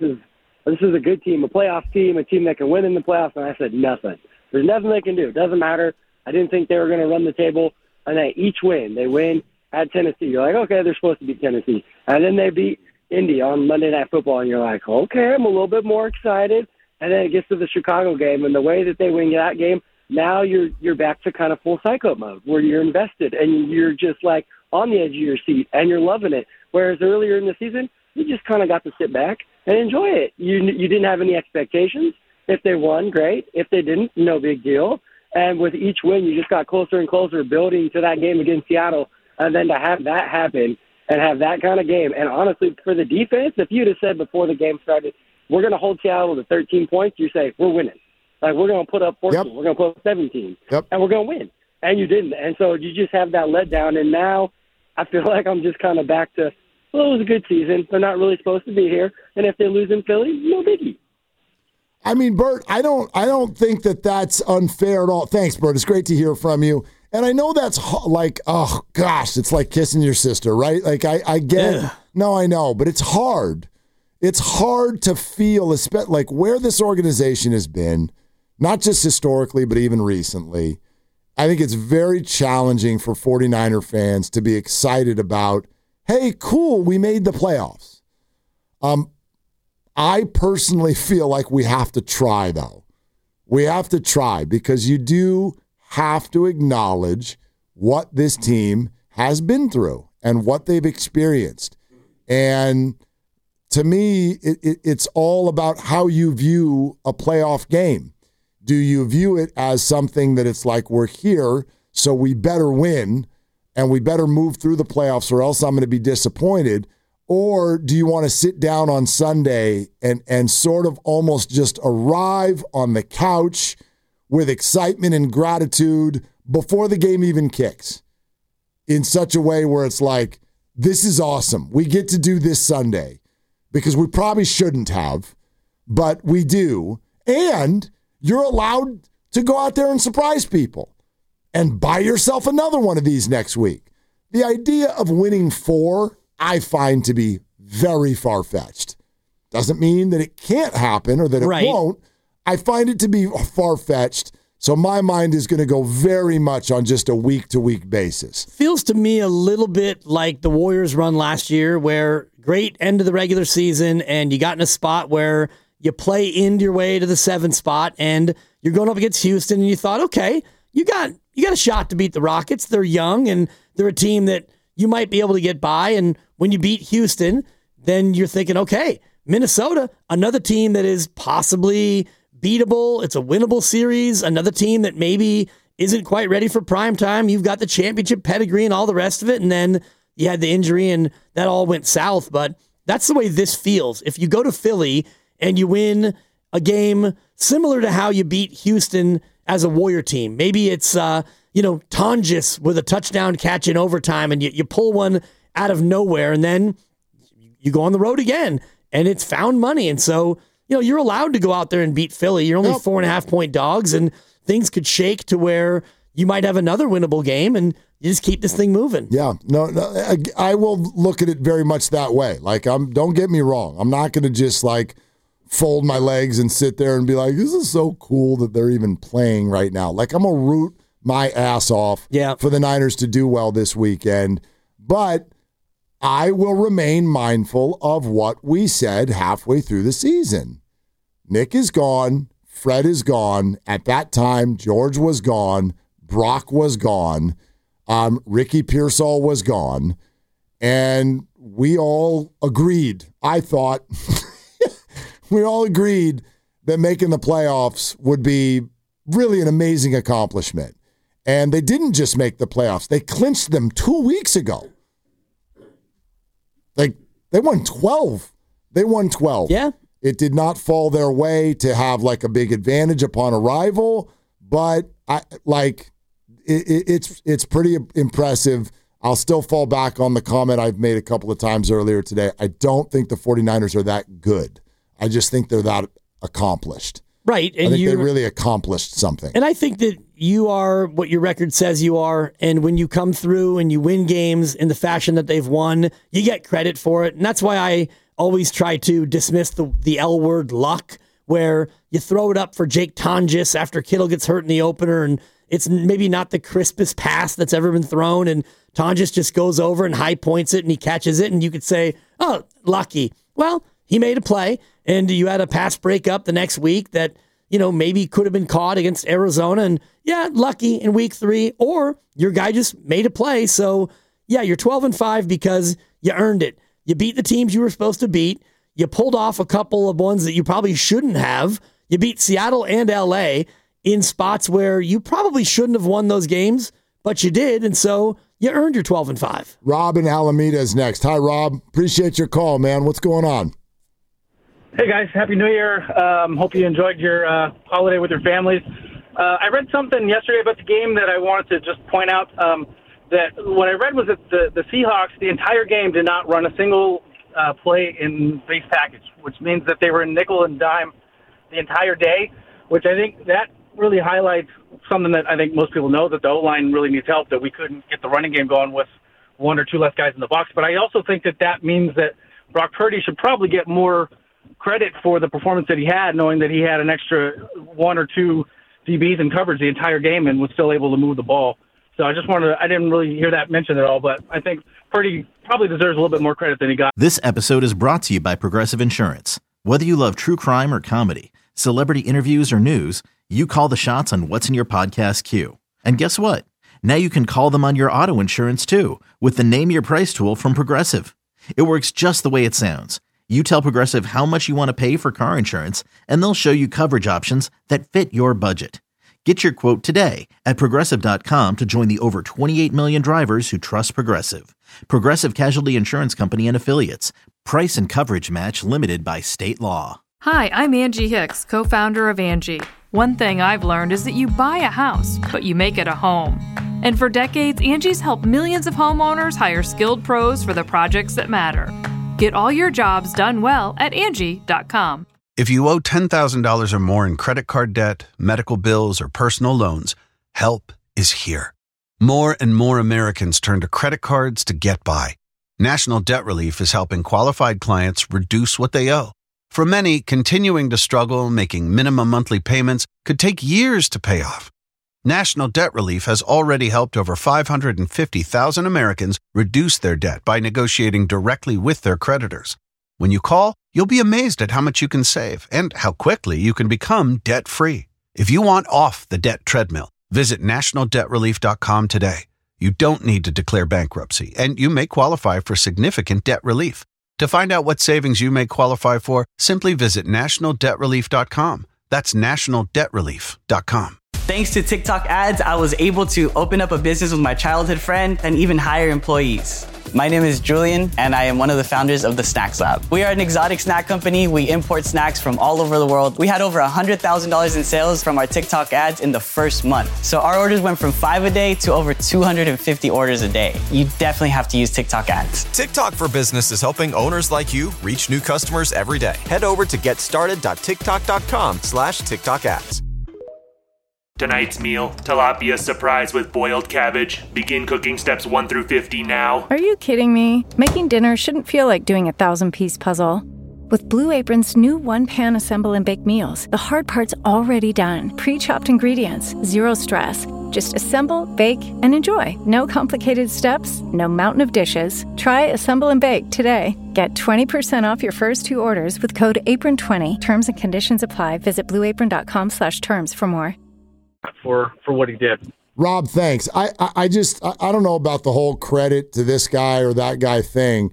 Speaker 12: this is a good team, a playoff team, a team that can win in the playoffs? And I said nothing. There's nothing they can do. It doesn't matter. I didn't think they were going to run the table. And they each win. They win at Tennessee. You're like, okay, they're supposed to beat Tennessee. And then they beat Indy on Monday Night Football, and you're like, okay, I'm a little bit more excited. And then it gets to the Chicago game, and the way that they win that game, now you're back to kind of full psycho mode where you're invested and you're just like on the edge of your seat and you're loving it. Whereas earlier in the season, you just kind of got to sit back and enjoy it. You didn't have any expectations. If they won, great. If they didn't, no big deal. And with each win, you just got closer and closer building to that game against Seattle. And then to have that happen and have that kind of game. And honestly, for the defense, if you'd have said before the game started, we're going to hold Seattle to 13 points, you say, we're winning. Like, we're going to put up 14. Yep. We're going to put up 17.
Speaker 4: Yep.
Speaker 12: And we're going to win. And you didn't. And so you just have that letdown. And now I feel like I'm just kind of back to, well, it was a good season. They're not really supposed to be here. And if they lose in Philly, no biggie.
Speaker 4: I mean, Bert, I don't think that that's unfair at all. Thanks, Bert. It's great to hear from you. And I know that's like, oh gosh, it's like kissing your sister, right? Like I get, no, I know, but it's hard. It's hard to feel, like where this organization has been, not just historically, but even recently. I think it's very challenging for 49er fans to be excited about, hey, cool, we made the playoffs. I personally feel like we have to try, though. We have to try because you do have to acknowledge what this team has been through and what they've experienced. And to me, it's all about how you view a playoff game. Do you view it as something that it's like we're here, so we better win and we better move through the playoffs or else I'm going to be disappointed? Or do you want to sit down on Sunday and sort of almost just arrive on the couch with excitement and gratitude before the game even kicks in such a way where it's like, this is awesome. We get to do this Sunday because we probably shouldn't have, but we do. And you're allowed to go out there and surprise people and buy yourself another one of these next week. The idea of winning 4, I find to be very far-fetched. Doesn't mean that it can't happen or that it won't. I find it to be far-fetched. So my mind is going to go very much on just a week-to-week basis.
Speaker 6: Feels to me a little bit like the Warriors run last year where great end of the regular season and you got in a spot where you play into your way to the 7th spot, and you're going up against Houston, and you thought, okay, you got a shot to beat the Rockets. They're young, and they're a team that you might be able to get by. And when you beat Houston, then you're thinking, okay, Minnesota, another team that is possibly beatable. It's a winnable series. Another team that maybe isn't quite ready for prime time. You've got the championship pedigree and all the rest of it, and then you had the injury, and that all went south. But that's the way this feels. If you go to Philly and you win a game similar to how you beat Houston as a Warrior team. Maybe it's, Tonjes with a touchdown catch in overtime, and you pull one out of nowhere, and then you go on the road again, and it's found money. And so, you're allowed to go out there and beat Philly. You're only 4.5-point dogs, and things could shake to where you might have another winnable game, and you just keep this thing moving.
Speaker 4: Yeah, no, I will look at it very much that way. Like, don't get me wrong. I'm not going to just fold my legs and sit there and be like, this is so cool that they're even playing right now. Like, I'm going to root my ass off for the Niners to do well this weekend. But I will remain mindful of what we said halfway through the season. Nick is gone. Fred is gone. At that time, George was gone. Brock was gone. Ricky Pearsall was gone. And we all agreed, I thought, we all agreed that making the playoffs would be really an amazing accomplishment. And they didn't just make the playoffs. They clinched them 2 weeks ago. They won 12. They won 12.
Speaker 6: Yeah.
Speaker 4: It did not fall their way to have a big advantage upon arrival, but it's pretty impressive. I'll still fall back on the comment I've made a couple of times earlier today. I don't think the 49ers are that good. I just think they're that accomplished.
Speaker 6: Right.
Speaker 4: And I think they really accomplished something.
Speaker 6: And I think that you are what your record says you are. And when you come through and you win games in the fashion that they've won, you get credit for it. And that's why I always try to dismiss the L word luck, where you throw it up for Jake Tonjes after Kittle gets hurt in the opener, and it's maybe not the crispest pass that's ever been thrown, and Tonjes just goes over and high points it and he catches it, and you could say, oh, lucky. Well, he made a play, and you had a pass breakup the next week that, maybe could have been caught against Arizona, and lucky in week 3, or your guy just made a play. So you're 12-5 because you earned it. You beat the teams you were supposed to beat. You pulled off a couple of ones that you probably shouldn't have. You beat Seattle and LA in spots where you probably shouldn't have won those games, but you did, and so you earned your 12-5.
Speaker 4: Rob in Alameda is next. Hi, Rob. Appreciate your call, man. What's going on?
Speaker 13: Hey, guys. Happy New Year. Hope you enjoyed your holiday with your families. I read something yesterday about the game that I wanted to just point out. That what I read was that the Seahawks, the entire game, did not run a single play in base package, which means that they were in nickel and dime the entire day, which I think that really highlights something that I think most people know, that the O-line really needs help, that we couldn't get the running game going with one or two less guys in the box. But I also think that means that Brock Purdy should probably get more credit for the performance that he had, knowing that he had an extra one or two DBs in coverage the entire game and was still able to move the ball. So I didn't really hear that mentioned at all, but I think Purdy probably deserves a little bit more credit than he got.
Speaker 1: This episode is brought to you by Progressive Insurance. Whether you love true crime or comedy, celebrity interviews or news, you call the shots on what's in your podcast queue. And guess what? Now you can call them on your auto insurance too with the Name Your Price tool from Progressive. It works just the way it sounds. You tell Progressive how much you want to pay for car insurance, and they'll show you coverage options that fit your budget. Get your quote today at Progressive.com to join the over 28 million drivers who trust Progressive. Progressive Casualty Insurance Company and Affiliates. Price and coverage match limited by state law.
Speaker 2: Hi, I'm Angie Hicks, co-founder of Angie. One thing I've learned is that you buy a house, but you make it a home. And for decades, Angie's helped millions of homeowners hire skilled pros for the projects that matter. Get all your jobs done well at Angie.com.
Speaker 3: If you owe $10,000 or more in credit card debt, medical bills, or personal loans, help is here. More and more Americans turn to credit cards to get by. National Debt Relief is helping qualified clients reduce what they owe. For many, continuing to struggle making minimum monthly payments could take years to pay off. National Debt Relief has already helped over 550,000 Americans reduce their debt by negotiating directly with their creditors. When you call, you'll be amazed at how much you can save and how quickly you can become debt-free. If you want off the debt treadmill, visit nationaldebtrelief.com today. You don't need to declare bankruptcy, and you may qualify for significant debt relief. To find out what savings you may qualify for, simply visit nationaldebtrelief.com. That's nationaldebtrelief.com.
Speaker 14: Thanks to TikTok ads, I was able to open up a business with my childhood friend and even hire employees. My name is Julian, and I am one of the founders of the Snacks Lab. We are an exotic snack company. We import snacks from all over the world. We had over $100,000 in sales from our TikTok ads in the first month. So our orders went from 5 a day to over 250 orders a day. You definitely have to use TikTok ads.
Speaker 8: TikTok for Business is helping owners like you reach new customers every day. Head over to getstarted.tiktok.com/TikTok ads.
Speaker 15: Tonight's meal, tilapia surprise with boiled cabbage. Begin cooking steps 1 through 50 now.
Speaker 9: Are you kidding me? Making dinner shouldn't feel like doing a 1,000-piece puzzle. With Blue Apron's new one-pan assemble and bake meals, the hard part's already done. Pre-chopped ingredients, zero stress. Just assemble, bake, and enjoy. No complicated steps, no mountain of dishes. Try Assemble and Bake today. Get 20% off your first 2 orders with code APRON20. Terms and conditions apply. Visit blueapron.com/terms for more.
Speaker 13: For what he did.
Speaker 4: Rob, thanks. I don't know about the whole credit to this guy or that guy thing.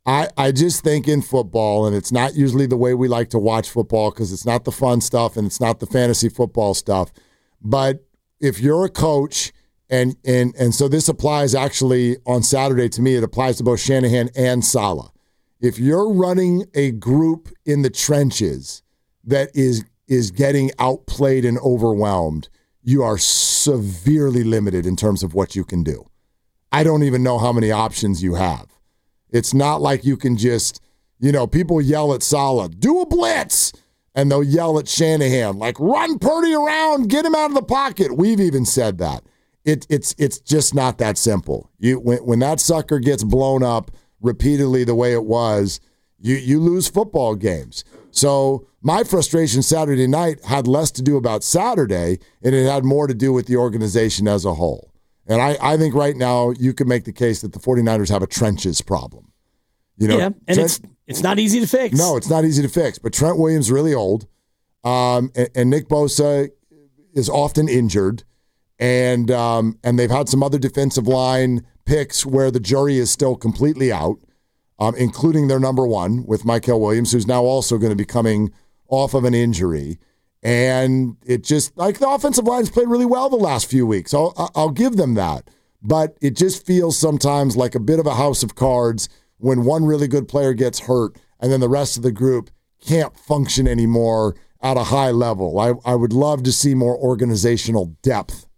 Speaker 4: I just think in football, and it's not usually the way we like to watch football because it's not the fun stuff and it's not the fantasy football stuff. But if you're a coach, and so this applies actually on Saturday to me, it applies to both Shanahan and Saleh. If you're running a group in the trenches that is getting outplayed and overwhelmed, you are severely limited in terms of what you can do. I don't even know how many options you have. It's not like you can just, people yell at Saleh, do a blitz, and they'll yell at Shanahan, like, run Purdy around, get him out of the pocket. We've even said that. It's just not that simple. When that sucker gets blown up repeatedly the way it was, you lose football games. So my frustration Saturday night had less to do about Saturday, and it had more to do with the organization as a whole. And I think right now you can make the case that the 49ers have a trenches problem.
Speaker 6: And it's not easy to fix.
Speaker 4: No, it's not easy to fix. But Trent Williams is really old, and Nick Bosa is often injured, and they've had some other defensive line picks where the jury is still completely out. Including their number one with Mykel Williams, who's now also going to be coming off of an injury. And it just, like, the offensive line's played really well the last few weeks. I'll give them that. But it just feels sometimes like a bit of a house of cards when one really good player gets hurt and then the rest of the group can't function anymore at a high level. I would love to see more organizational depth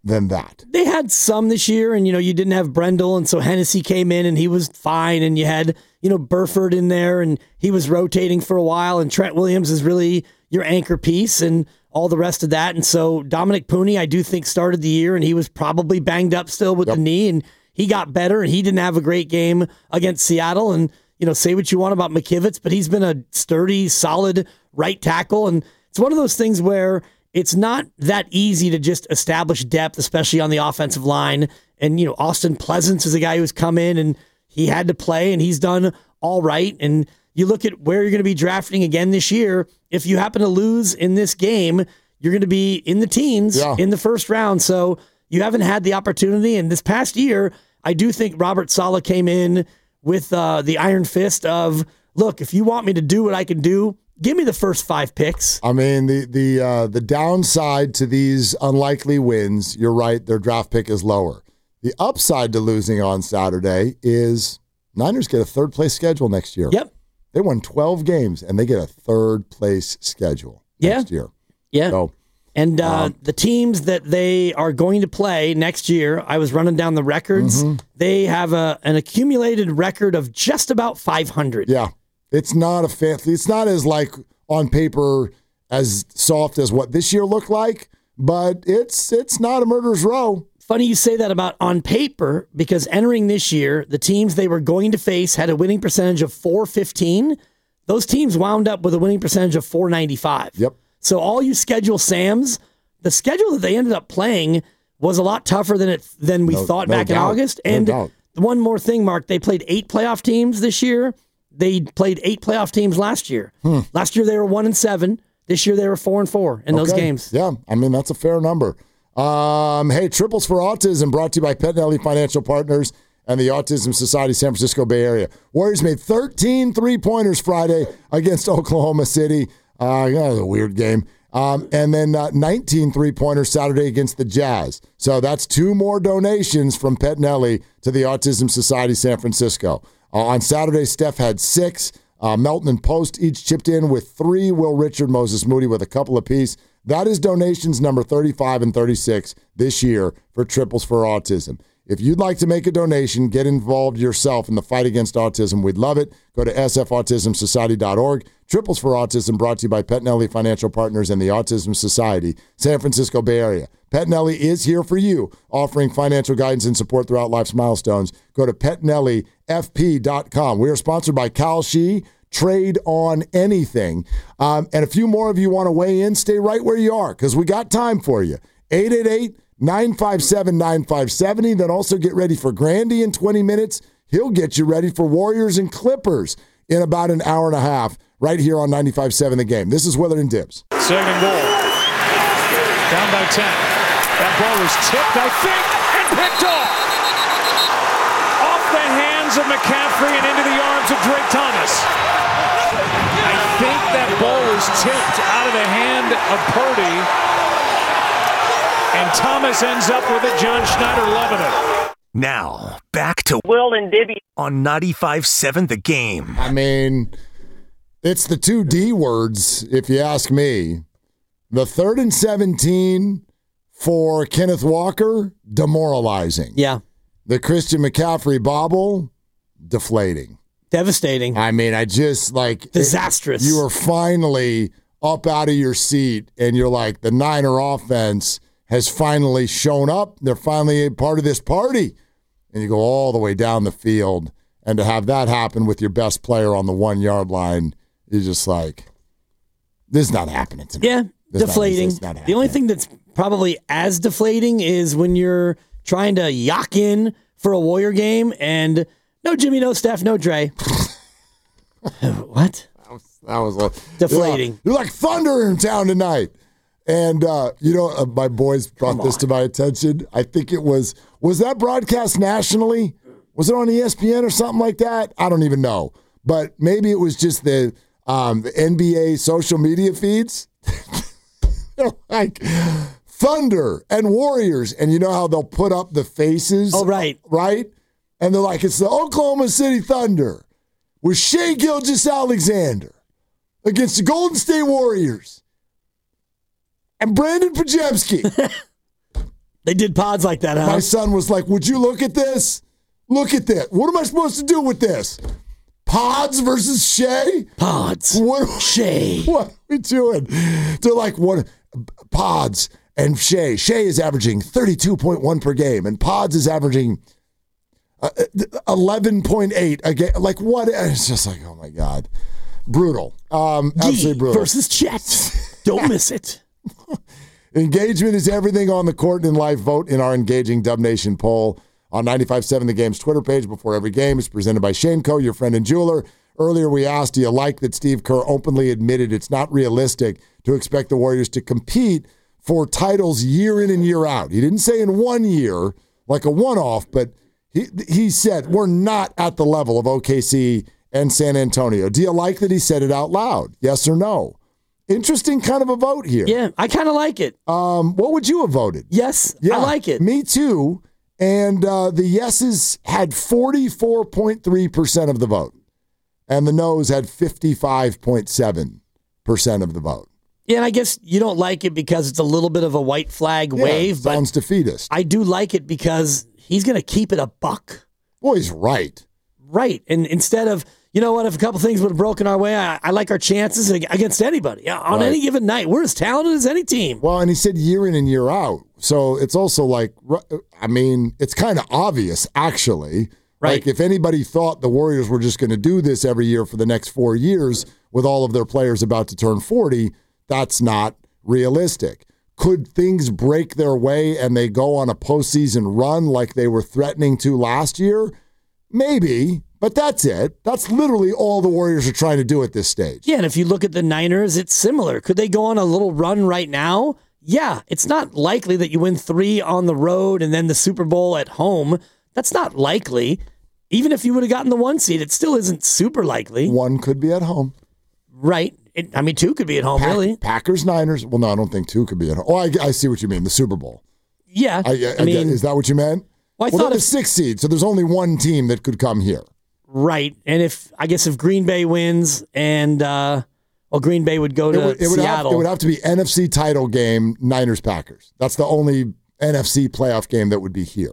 Speaker 4: than that.
Speaker 6: They had some this year, and you didn't have Brendel, and so Hennessy came in and he was fine, and you had Burford in there and he was rotating for a while, and Trent Williams is really your anchor piece and all the rest of that. And so Dominic Pooney, I do think, started the year and he was probably banged up still with the knee, and he got better, and he didn't have a great game against Seattle. And say what you want about McKivitz, but he's been a sturdy, solid right tackle, and it's one of those things where it's not that easy to just establish depth, especially on the offensive line. And, Austin Pleasance is a guy who's come in and he had to play and he's done all right. And you look at where you're going to be drafting again this year. If you happen to lose in this game, you're going to be in the teens in the first round. So you haven't had the opportunity. And this past year, I do think Robert Saleh came in with the iron fist of, look, if you want me to do what I can do, give me the first 5 picks.
Speaker 4: I mean, the downside to these unlikely wins, you're right, their draft pick is lower. The upside to losing on Saturday is Niners get a third-place schedule next year.
Speaker 6: Yep.
Speaker 4: They won 12 games, and they get a third-place schedule next year.
Speaker 6: Yeah.
Speaker 4: So,
Speaker 6: and the teams that they are going to play next year, I was running down the records. They have an accumulated record of just about 500.
Speaker 4: Yeah. It's not it's not as on paper as soft as what this year looked like, but it's not a murderer's row.
Speaker 6: Funny you say that about on paper, because entering this year, the teams they were going to face had a winning percentage of .415. Those teams wound up with a winning percentage of .495.
Speaker 4: Yep.
Speaker 6: So all you schedule Sams, the schedule that they ended up playing was a lot tougher than we thought back in August. And one more thing, Mark, they played 8 playoff teams this year. They played 8 playoff teams last year. Last year they were 1-7. This year they were 4-4 in those games.
Speaker 4: Yeah, I mean, that's a fair number. Hey, Triples for Autism brought to you by Pettinelli Financial Partners and the Autism Society San Francisco Bay Area. Warriors made 13 3-pointers Friday against Oklahoma City. That was a weird game. And then 19 3-pointers Saturday against the Jazz. So that's 2 more donations from Pettinelli to the Autism Society San Francisco. On Saturday, Steph had 6. Melton and Post each chipped in with 3. Will Richard, Moses Moody with a couple apiece. That is donations number 35 and 36 this year for Triples for Autism. If you'd like to make a donation, get involved yourself in the fight against autism. We'd love it. Go to sfautismsociety.org. Triples for Autism brought to you by Pettinelli Financial Partners and the Autism Society, San Francisco Bay Area. Pettinelli is here for you, offering financial guidance and support throughout life's milestones. Go to PettinelliFP.com. We are sponsored by Kalshi. Trade on anything. And a few more of you want to weigh in, stay right where you are because we got time for you. 888-957-9570. Then also get ready for Grandy in 20 minutes. He'll get you ready for Warriors and Clippers in about an hour and a half right here on 95.7 The Game. This is Willard and Dibs.
Speaker 16: Second and goal. Down by 10. That ball was tipped, I think, and picked off. Off the hands of McCaffrey and into the arms of Drake Thomas. I think that ball was tipped out of the hand of Purdy. And Thomas ends up with it. John Schneider loving it.
Speaker 17: Now, back to
Speaker 18: Will and Dibby
Speaker 17: on 95.7 The Game.
Speaker 4: I mean, it's the 2 D words, if you ask me. The 3rd and 17 for Kenneth Walker, demoralizing.
Speaker 6: Yeah.
Speaker 4: The Christian McCaffrey bobble, deflating.
Speaker 6: Devastating.
Speaker 4: I mean, I just
Speaker 6: disastrous.
Speaker 4: You were finally up out of your seat, and you're like, the Niner offense has finally shown up. They're finally a part of this party. And you go all the way down the field, and to have that happen with your best player on the 1-yard line is just like, this is not happening to me.
Speaker 6: Yeah, deflating. The only thing that's probably as deflating is when you're trying to yak in for a Warrior game and no Jimmy, no Steph, no Dre. What?
Speaker 4: That was
Speaker 6: deflating.
Speaker 4: You're like thunder in town tonight. And, my boys brought this to my attention. I think it was that broadcast nationally? Was it on ESPN or something like that? I don't even know. But maybe it was just the NBA social media feeds. Like Thunder and Warriors. And you know how they'll put up the faces?
Speaker 6: Oh, right.
Speaker 4: Right? And they're like, it's the Oklahoma City Thunder with Shai Gilgeous-Alexander against the Golden State Warriors. And Brandon Pajemski.
Speaker 6: They did pods like that, huh?
Speaker 4: My son was like, would you look at this? Look at this. What am I supposed to do with this? Pods versus Shea?
Speaker 6: Pods. Shea.
Speaker 4: What are we doing? They're like, what? Pods and Shea. Shea is averaging 32.1 per game, and Pods is averaging 11.8 a game. Like, what? It's just like, oh, my God. Brutal. Absolutely brutal.
Speaker 6: Versus Chet. Don't miss it.
Speaker 4: Engagement is everything on the court and in life. Vote in our Engaging Dub Nation poll on 95.7 The Game's Twitter page before every game. Is presented by Shaneco, your friend and jeweler. Earlier we asked, do you like that Steve Kerr openly admitted it's not realistic to expect the Warriors to compete for titles year in and year out? He didn't say in 1 year, like a one-off, but he said we're not at the level of OKC and San Antonio. Do you like that he said it out loud? Yes or no? Interesting kind of a vote here.
Speaker 6: Yeah, I kind of like it.
Speaker 4: What would you have voted?
Speaker 6: Yes,
Speaker 4: yeah,
Speaker 6: I like it.
Speaker 4: Me too. And the yeses had 44.3% of the vote. And the noes had 55.7% of the vote.
Speaker 6: Yeah, and I guess you don't like it because it's a little bit of a white flag wave.
Speaker 4: Sounds defeatist.
Speaker 6: I do like it because he's going to keep it a buck.
Speaker 4: Well, he's right.
Speaker 6: Right. And instead of, you know what, if a couple things would have broken our way, I like our chances against anybody. On any given night, we're as talented as any team.
Speaker 4: Well, and he said year in and year out. So it's also like, I mean, it's kind of obvious, actually.
Speaker 6: Right.
Speaker 4: Like, if anybody thought the Warriors were just going to do this every year for the next 4 years with all of their players about to turn 40, that's not realistic. Could things break their way and they go on a postseason run like they were threatening to last year? Maybe, but that's it. That's literally all the Warriors are trying to do at this stage.
Speaker 6: Yeah, and if you look at the Niners, it's similar. Could they go on a little run right now? Yeah, it's not likely that you win 3 on the road and then the Super Bowl at home. That's not likely. Even if you would have gotten the 1 seed, it still isn't super likely.
Speaker 4: 1 could be at home.
Speaker 6: Right. 2 could be at home, really.
Speaker 4: Packers, Niners. Well, no, I don't think 2 could be at home. Oh, I see what you mean. The Super Bowl.
Speaker 6: Yeah.
Speaker 4: I mean, is that what you meant?
Speaker 6: Well,
Speaker 4: they're the 6th seed, so there's only 1 team that could come here.
Speaker 6: Right. And if Green Bay wins and Green Bay would go to Seattle.
Speaker 4: It would have to be NFC title game, Niners-Packers. That's the only NFC playoff game that would be here.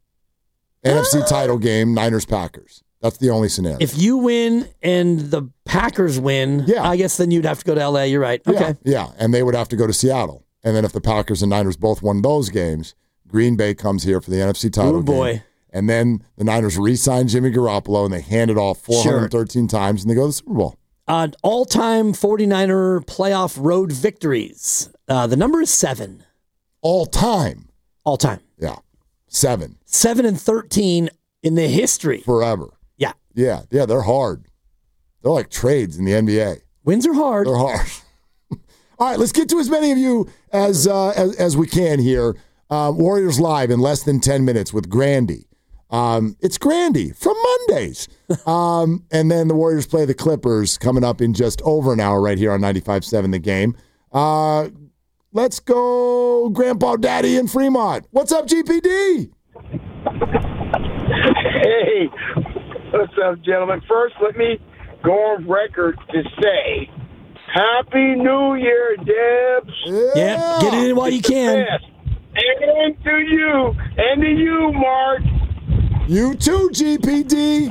Speaker 4: NFC title game, Niners-Packers. That's the only scenario.
Speaker 6: If you win and the Packers win, I guess then you'd have to go to L.A. You're right. Okay.
Speaker 4: Yeah, and they would have to go to Seattle. And then if the Packers and Niners both won those games, Green Bay comes here for the NFC title game. And then the Niners re-sign Jimmy Garoppolo, and they hand it off 413 times, and they go to the Super Bowl.
Speaker 6: All-time 49er playoff road victories. The number is 7.
Speaker 4: All-time?
Speaker 6: All-time.
Speaker 4: Yeah. 7.
Speaker 6: 7-13 in the history.
Speaker 4: Forever.
Speaker 6: Yeah.
Speaker 4: Yeah, they're hard. They're like trades in the NBA.
Speaker 6: Wins are hard.
Speaker 4: They're hard. All right, let's get to as many of you as we can here. Warriors Live in less than 10 minutes with Grandy. It's Grandy from Mondays. And then the Warriors play the Clippers coming up in just over an hour right here on 95.7 The Game. Let's go Grandpa Daddy in Fremont. What's up, GPD?
Speaker 18: Hey, what's up, gentlemen? First, let me go on record to say Happy New Year, Debs.
Speaker 6: Yeah, get it in while you can.
Speaker 18: And to you, Mark.
Speaker 4: You too, GPD.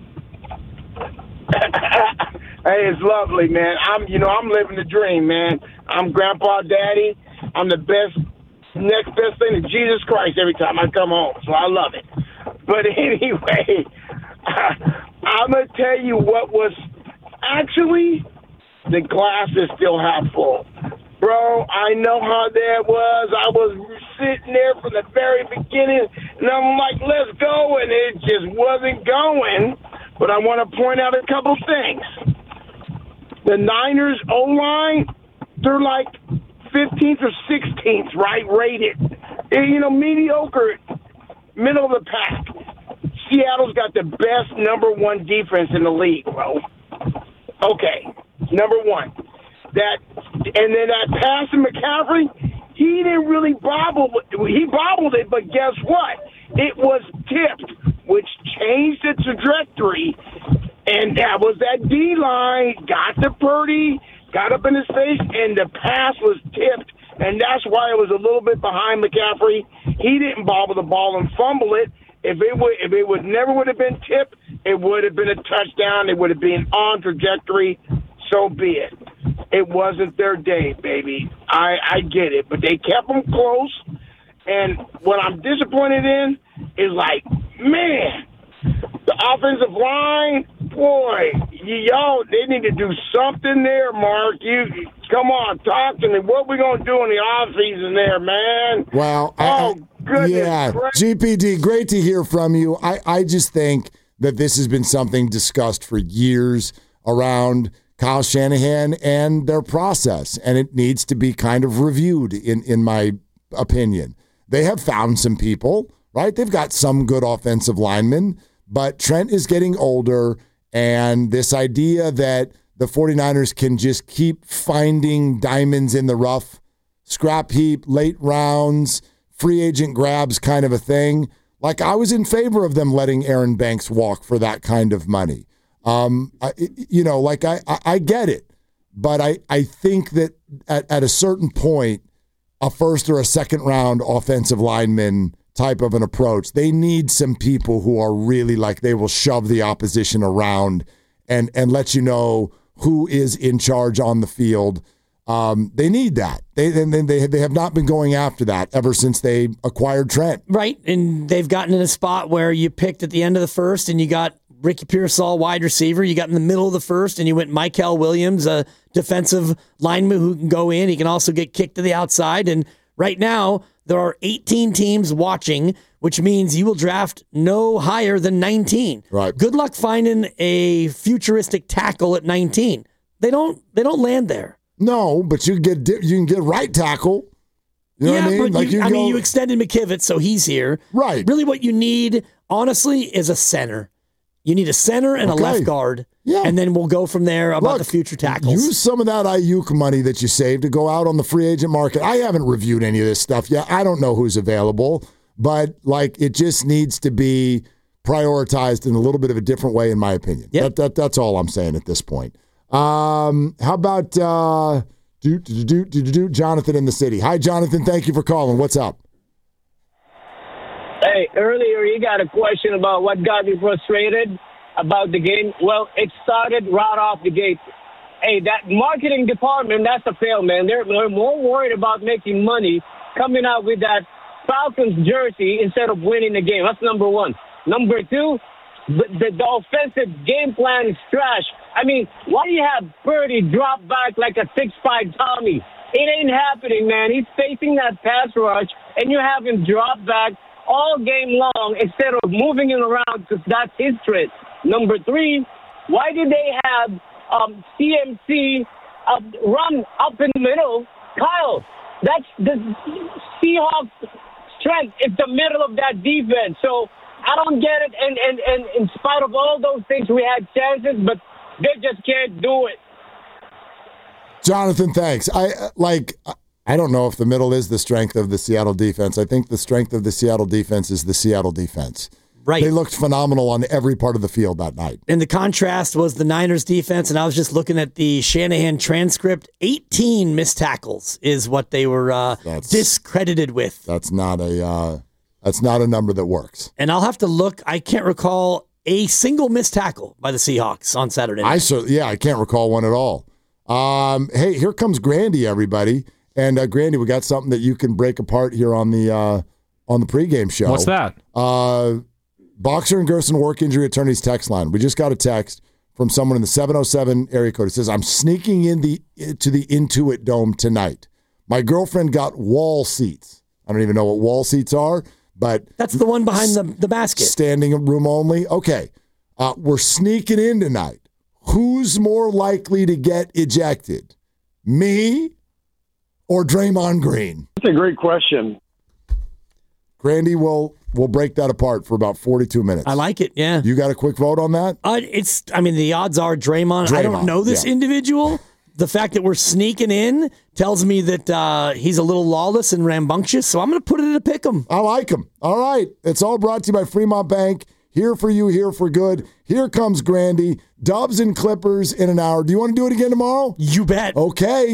Speaker 18: Hey, it's lovely, man. I'm living the dream, man. I'm Grandpa Daddy. I'm the next best thing to Jesus Christ every time I come home, so I love it. But anyway, I'm going to tell you what was actually the glass is still half full. Bro, I know how that was. I was sitting there from the very beginning, and I'm like, let's go, and it just wasn't going. But I want to point out a couple things. The Niners O-line, they're like 15th or 16th, right, rated. Mediocre, middle of the pack. Seattle's got the best number 1 defense in the league, bro. Okay, number 1. And then that pass to McCaffrey, he didn't really bobble. He bobbled it, but guess what? It was tipped, which changed the trajectory. And that was that D-line. Got to Purdy, got up in his face, and the pass was tipped and that's why it was a little bit behind McCaffrey. He didn't bobble the ball and fumble it. If it would never would have been tipped, it would have been a touchdown. It would have been on trajectory. So be it. It wasn't their day, baby. I get it, but they kept them close. And what I'm disappointed in is like, man, the offensive line, boy, y'all, they need to do something there, Mark. You come on, talk to me. What we gonna do in the offseason there, man?
Speaker 4: Well,
Speaker 18: goodness
Speaker 4: yeah,
Speaker 18: gracious.
Speaker 4: GPD, great to hear from you. I just think that this has been something discussed for years around Kyle Shanahan and their process, and it needs to be kind of reviewed, in my opinion. They have found some people, right? They've got some good offensive linemen, but Trent is getting older, and this idea that the 49ers can just keep finding diamonds in the rough, scrap heap, late rounds, free agent grabs kind of a thing. Like, I was in favor of them letting Aaron Banks walk for that kind of money. I get it, but I think that at a certain point, a first or a second round offensive lineman type of an approach, they need some people who are really like, they will shove the opposition around and let you know who is in charge on the field. They need that. They have not been going after that ever since they acquired Trent.
Speaker 6: Right, and they've gotten in a spot where you picked at the end of the first and you got Ricky Pearsall, wide receiver. You got in the middle of the first and you went Michael Williams, a defensive lineman who can go in. He can also get kicked to the outside. And right now, there are 18 teams watching, which means you will draft no higher than 19.
Speaker 4: Right.
Speaker 6: Good luck finding a futuristic tackle at 19. They don't land there.
Speaker 4: No, but you can get right tackle. You know what I mean?
Speaker 6: But you extended McKivitz, so he's here.
Speaker 4: Right.
Speaker 6: Really, what you need, honestly, is a center. You need a center and a left guard, and then we'll go from there about the future tackles.
Speaker 4: Use some of that Ayuk money that you saved to go out on the free agent market. I haven't reviewed any of this stuff yet. I don't know who's available, but it just needs to be prioritized in a little bit of a different way, in my opinion.
Speaker 6: Yep.
Speaker 4: That's all I'm saying at this point. How about Jonathan in the city? Hi, Jonathan. Thank you for calling. What's up?
Speaker 19: Hey, earlier you got a question about what got me frustrated about the game. Well, it started right off the gate. Hey, that marketing department, that's a fail, man. They're more worried about making money coming out with that Falcons jersey instead of winning the game. That's number one. Number two, the offensive game plan is trash. I mean, why do you have Purdy drop back like a 6'5" Tommy? It ain't happening, man. He's facing that pass rush, and you have him drop back all game long instead of moving him around because that's his strength. Number three, why did they have CMC run up in the middle? Kyle, that's the Seahawks' strength. It's the middle of that defense. So I don't get it. And in spite of all those things, we had chances, but they just can't do it.
Speaker 4: Jonathan, thanks. I don't know if the middle is the strength of the Seattle defense. I think the strength of the Seattle defense is the Seattle defense.
Speaker 6: Right.
Speaker 4: They looked phenomenal on every part of the field that night.
Speaker 6: And the contrast was the Niners defense, and I was just looking at the Shanahan transcript. 18 missed tackles is what they were discredited with.
Speaker 4: That's not a number that works.
Speaker 6: And I'll have to look. I can't recall a single missed tackle by the Seahawks on Saturday night.
Speaker 4: I can't recall one at all. Hey, here comes Grandy, everybody. And Grandy, we got something that you can break apart here on the pregame show.
Speaker 11: What's that?
Speaker 4: Boxer and Gerson work injury attorneys text line. We just got a text from someone in the 707 area code. It says, I'm sneaking to the Intuit Dome tonight. My girlfriend got wall seats. I don't even know what wall seats are, but
Speaker 6: that's the one behind the basket.
Speaker 4: Standing room only. Okay. We're sneaking in tonight. Who's more likely to get ejected? Me or Draymond Green?
Speaker 20: That's a great question.
Speaker 4: Grandy, we'll break that apart for about 42 minutes.
Speaker 6: I like it, yeah.
Speaker 4: You got a quick vote on that?
Speaker 6: The odds are Draymond. I don't know this individual. The fact that we're sneaking in tells me that he's a little lawless and rambunctious, so I'm going to put it in a pick 'em.
Speaker 4: I like him. All right. It's all brought to you by Fremont Bank. Here for you, here for good. Here comes Grandy. Dubs and Clippers in an hour. Do you want to do it again tomorrow?
Speaker 6: You bet.
Speaker 4: Okay.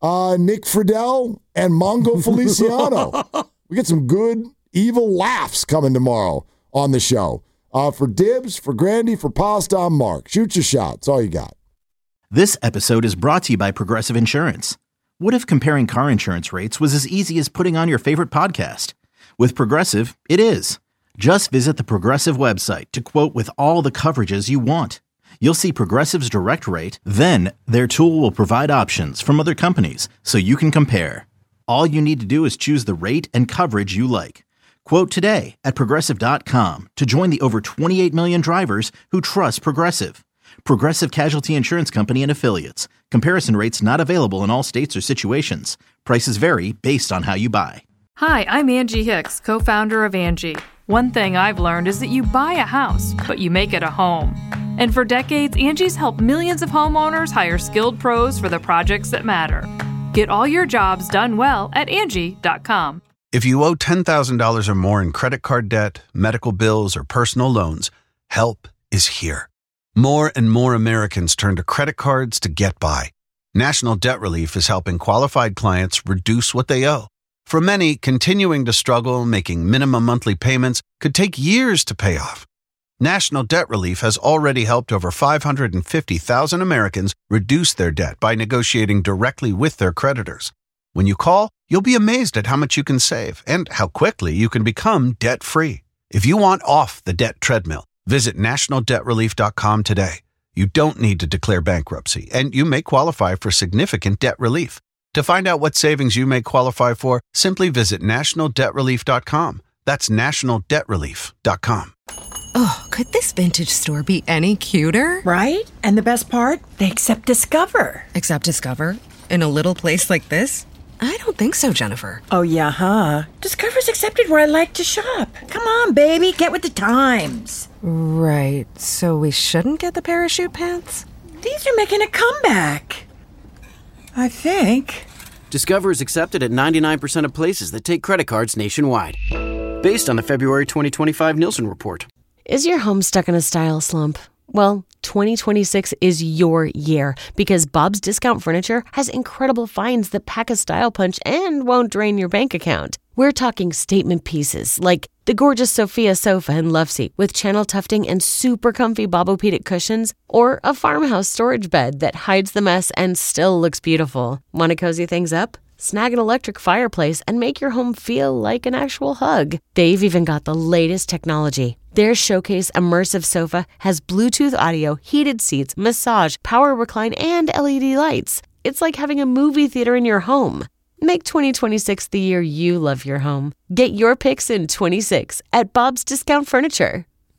Speaker 4: Nick Friedel and Mongo Feliciano. We get some good, evil laughs coming tomorrow on the show. For Dibs, for Grandy, for Pasta, I'm Mark. Shoot your shot. That's all you got.
Speaker 1: This episode is brought to you by Progressive Insurance. What if comparing car insurance rates was as easy as putting on your favorite podcast? With Progressive, it is. Just visit the Progressive website to quote with all the coverages you want. You'll see Progressive's direct rate, then their tool will provide options from other companies so you can compare. All you need to do is choose the rate and coverage you like. Quote today at Progressive.com to join the over 28 million drivers who trust Progressive. Progressive Casualty Insurance Company and Affiliates. Comparison rates not available in all states or situations. Prices vary based on how you buy.
Speaker 2: Hi, I'm Angie Hicks, co-founder of Angie. One thing I've learned is that you buy a house, but you make it a home. And for decades, Angie's helped millions of homeowners hire skilled pros for the projects that matter. Get all your jobs done well at Angie.com.
Speaker 3: If you owe $10,000 or more in credit card debt, medical bills, or personal loans, help is here. More and more Americans turn to credit cards to get by. National Debt Relief is helping qualified clients reduce what they owe. For many, continuing to struggle making minimum monthly payments could take years to pay off. National Debt Relief has already helped over 550,000 Americans reduce their debt by negotiating directly with their creditors. When you call, you'll be amazed at how much you can save and how quickly you can become debt-free. If you want off the debt treadmill, visit nationaldebtrelief.com today. You don't need to declare bankruptcy, and you may qualify for significant debt relief. To find out what savings you may qualify for, simply visit nationaldebtrelief.com. That's nationaldebtrelief.com.
Speaker 20: Oh, could this vintage store be any cuter?
Speaker 21: Right? And the best part? They accept Discover.
Speaker 20: Accept Discover? In a little place like this? I don't think so, Jennifer.
Speaker 21: Oh, yeah, huh? Discover's accepted where I like to shop. Come on, baby, get with the times.
Speaker 20: Right, so we shouldn't get the parachute pants?
Speaker 21: These are making a comeback. I think.
Speaker 22: Discover is accepted at 99% of places that take credit cards nationwide. Based on the February 2025 Nielsen report.
Speaker 23: Is your home stuck in a style slump? Well, 2026 is your year because Bob's Discount Furniture has incredible finds that pack a style punch and won't drain your bank account. We're talking statement pieces like the gorgeous Sophia sofa and love seat with channel tufting and super comfy Bobopedic cushions, or a farmhouse storage bed that hides the mess and still looks beautiful. Want to cozy things up? Snag an electric fireplace and make your home feel like an actual hug. They've even got the latest technology. Their Showcase Immersive Sofa has Bluetooth audio, heated seats, massage, power recline, and LED lights. It's like having a movie theater in your home. Make 2026 the year you love your home. Get your picks in 26 at Bob's Discount Furniture.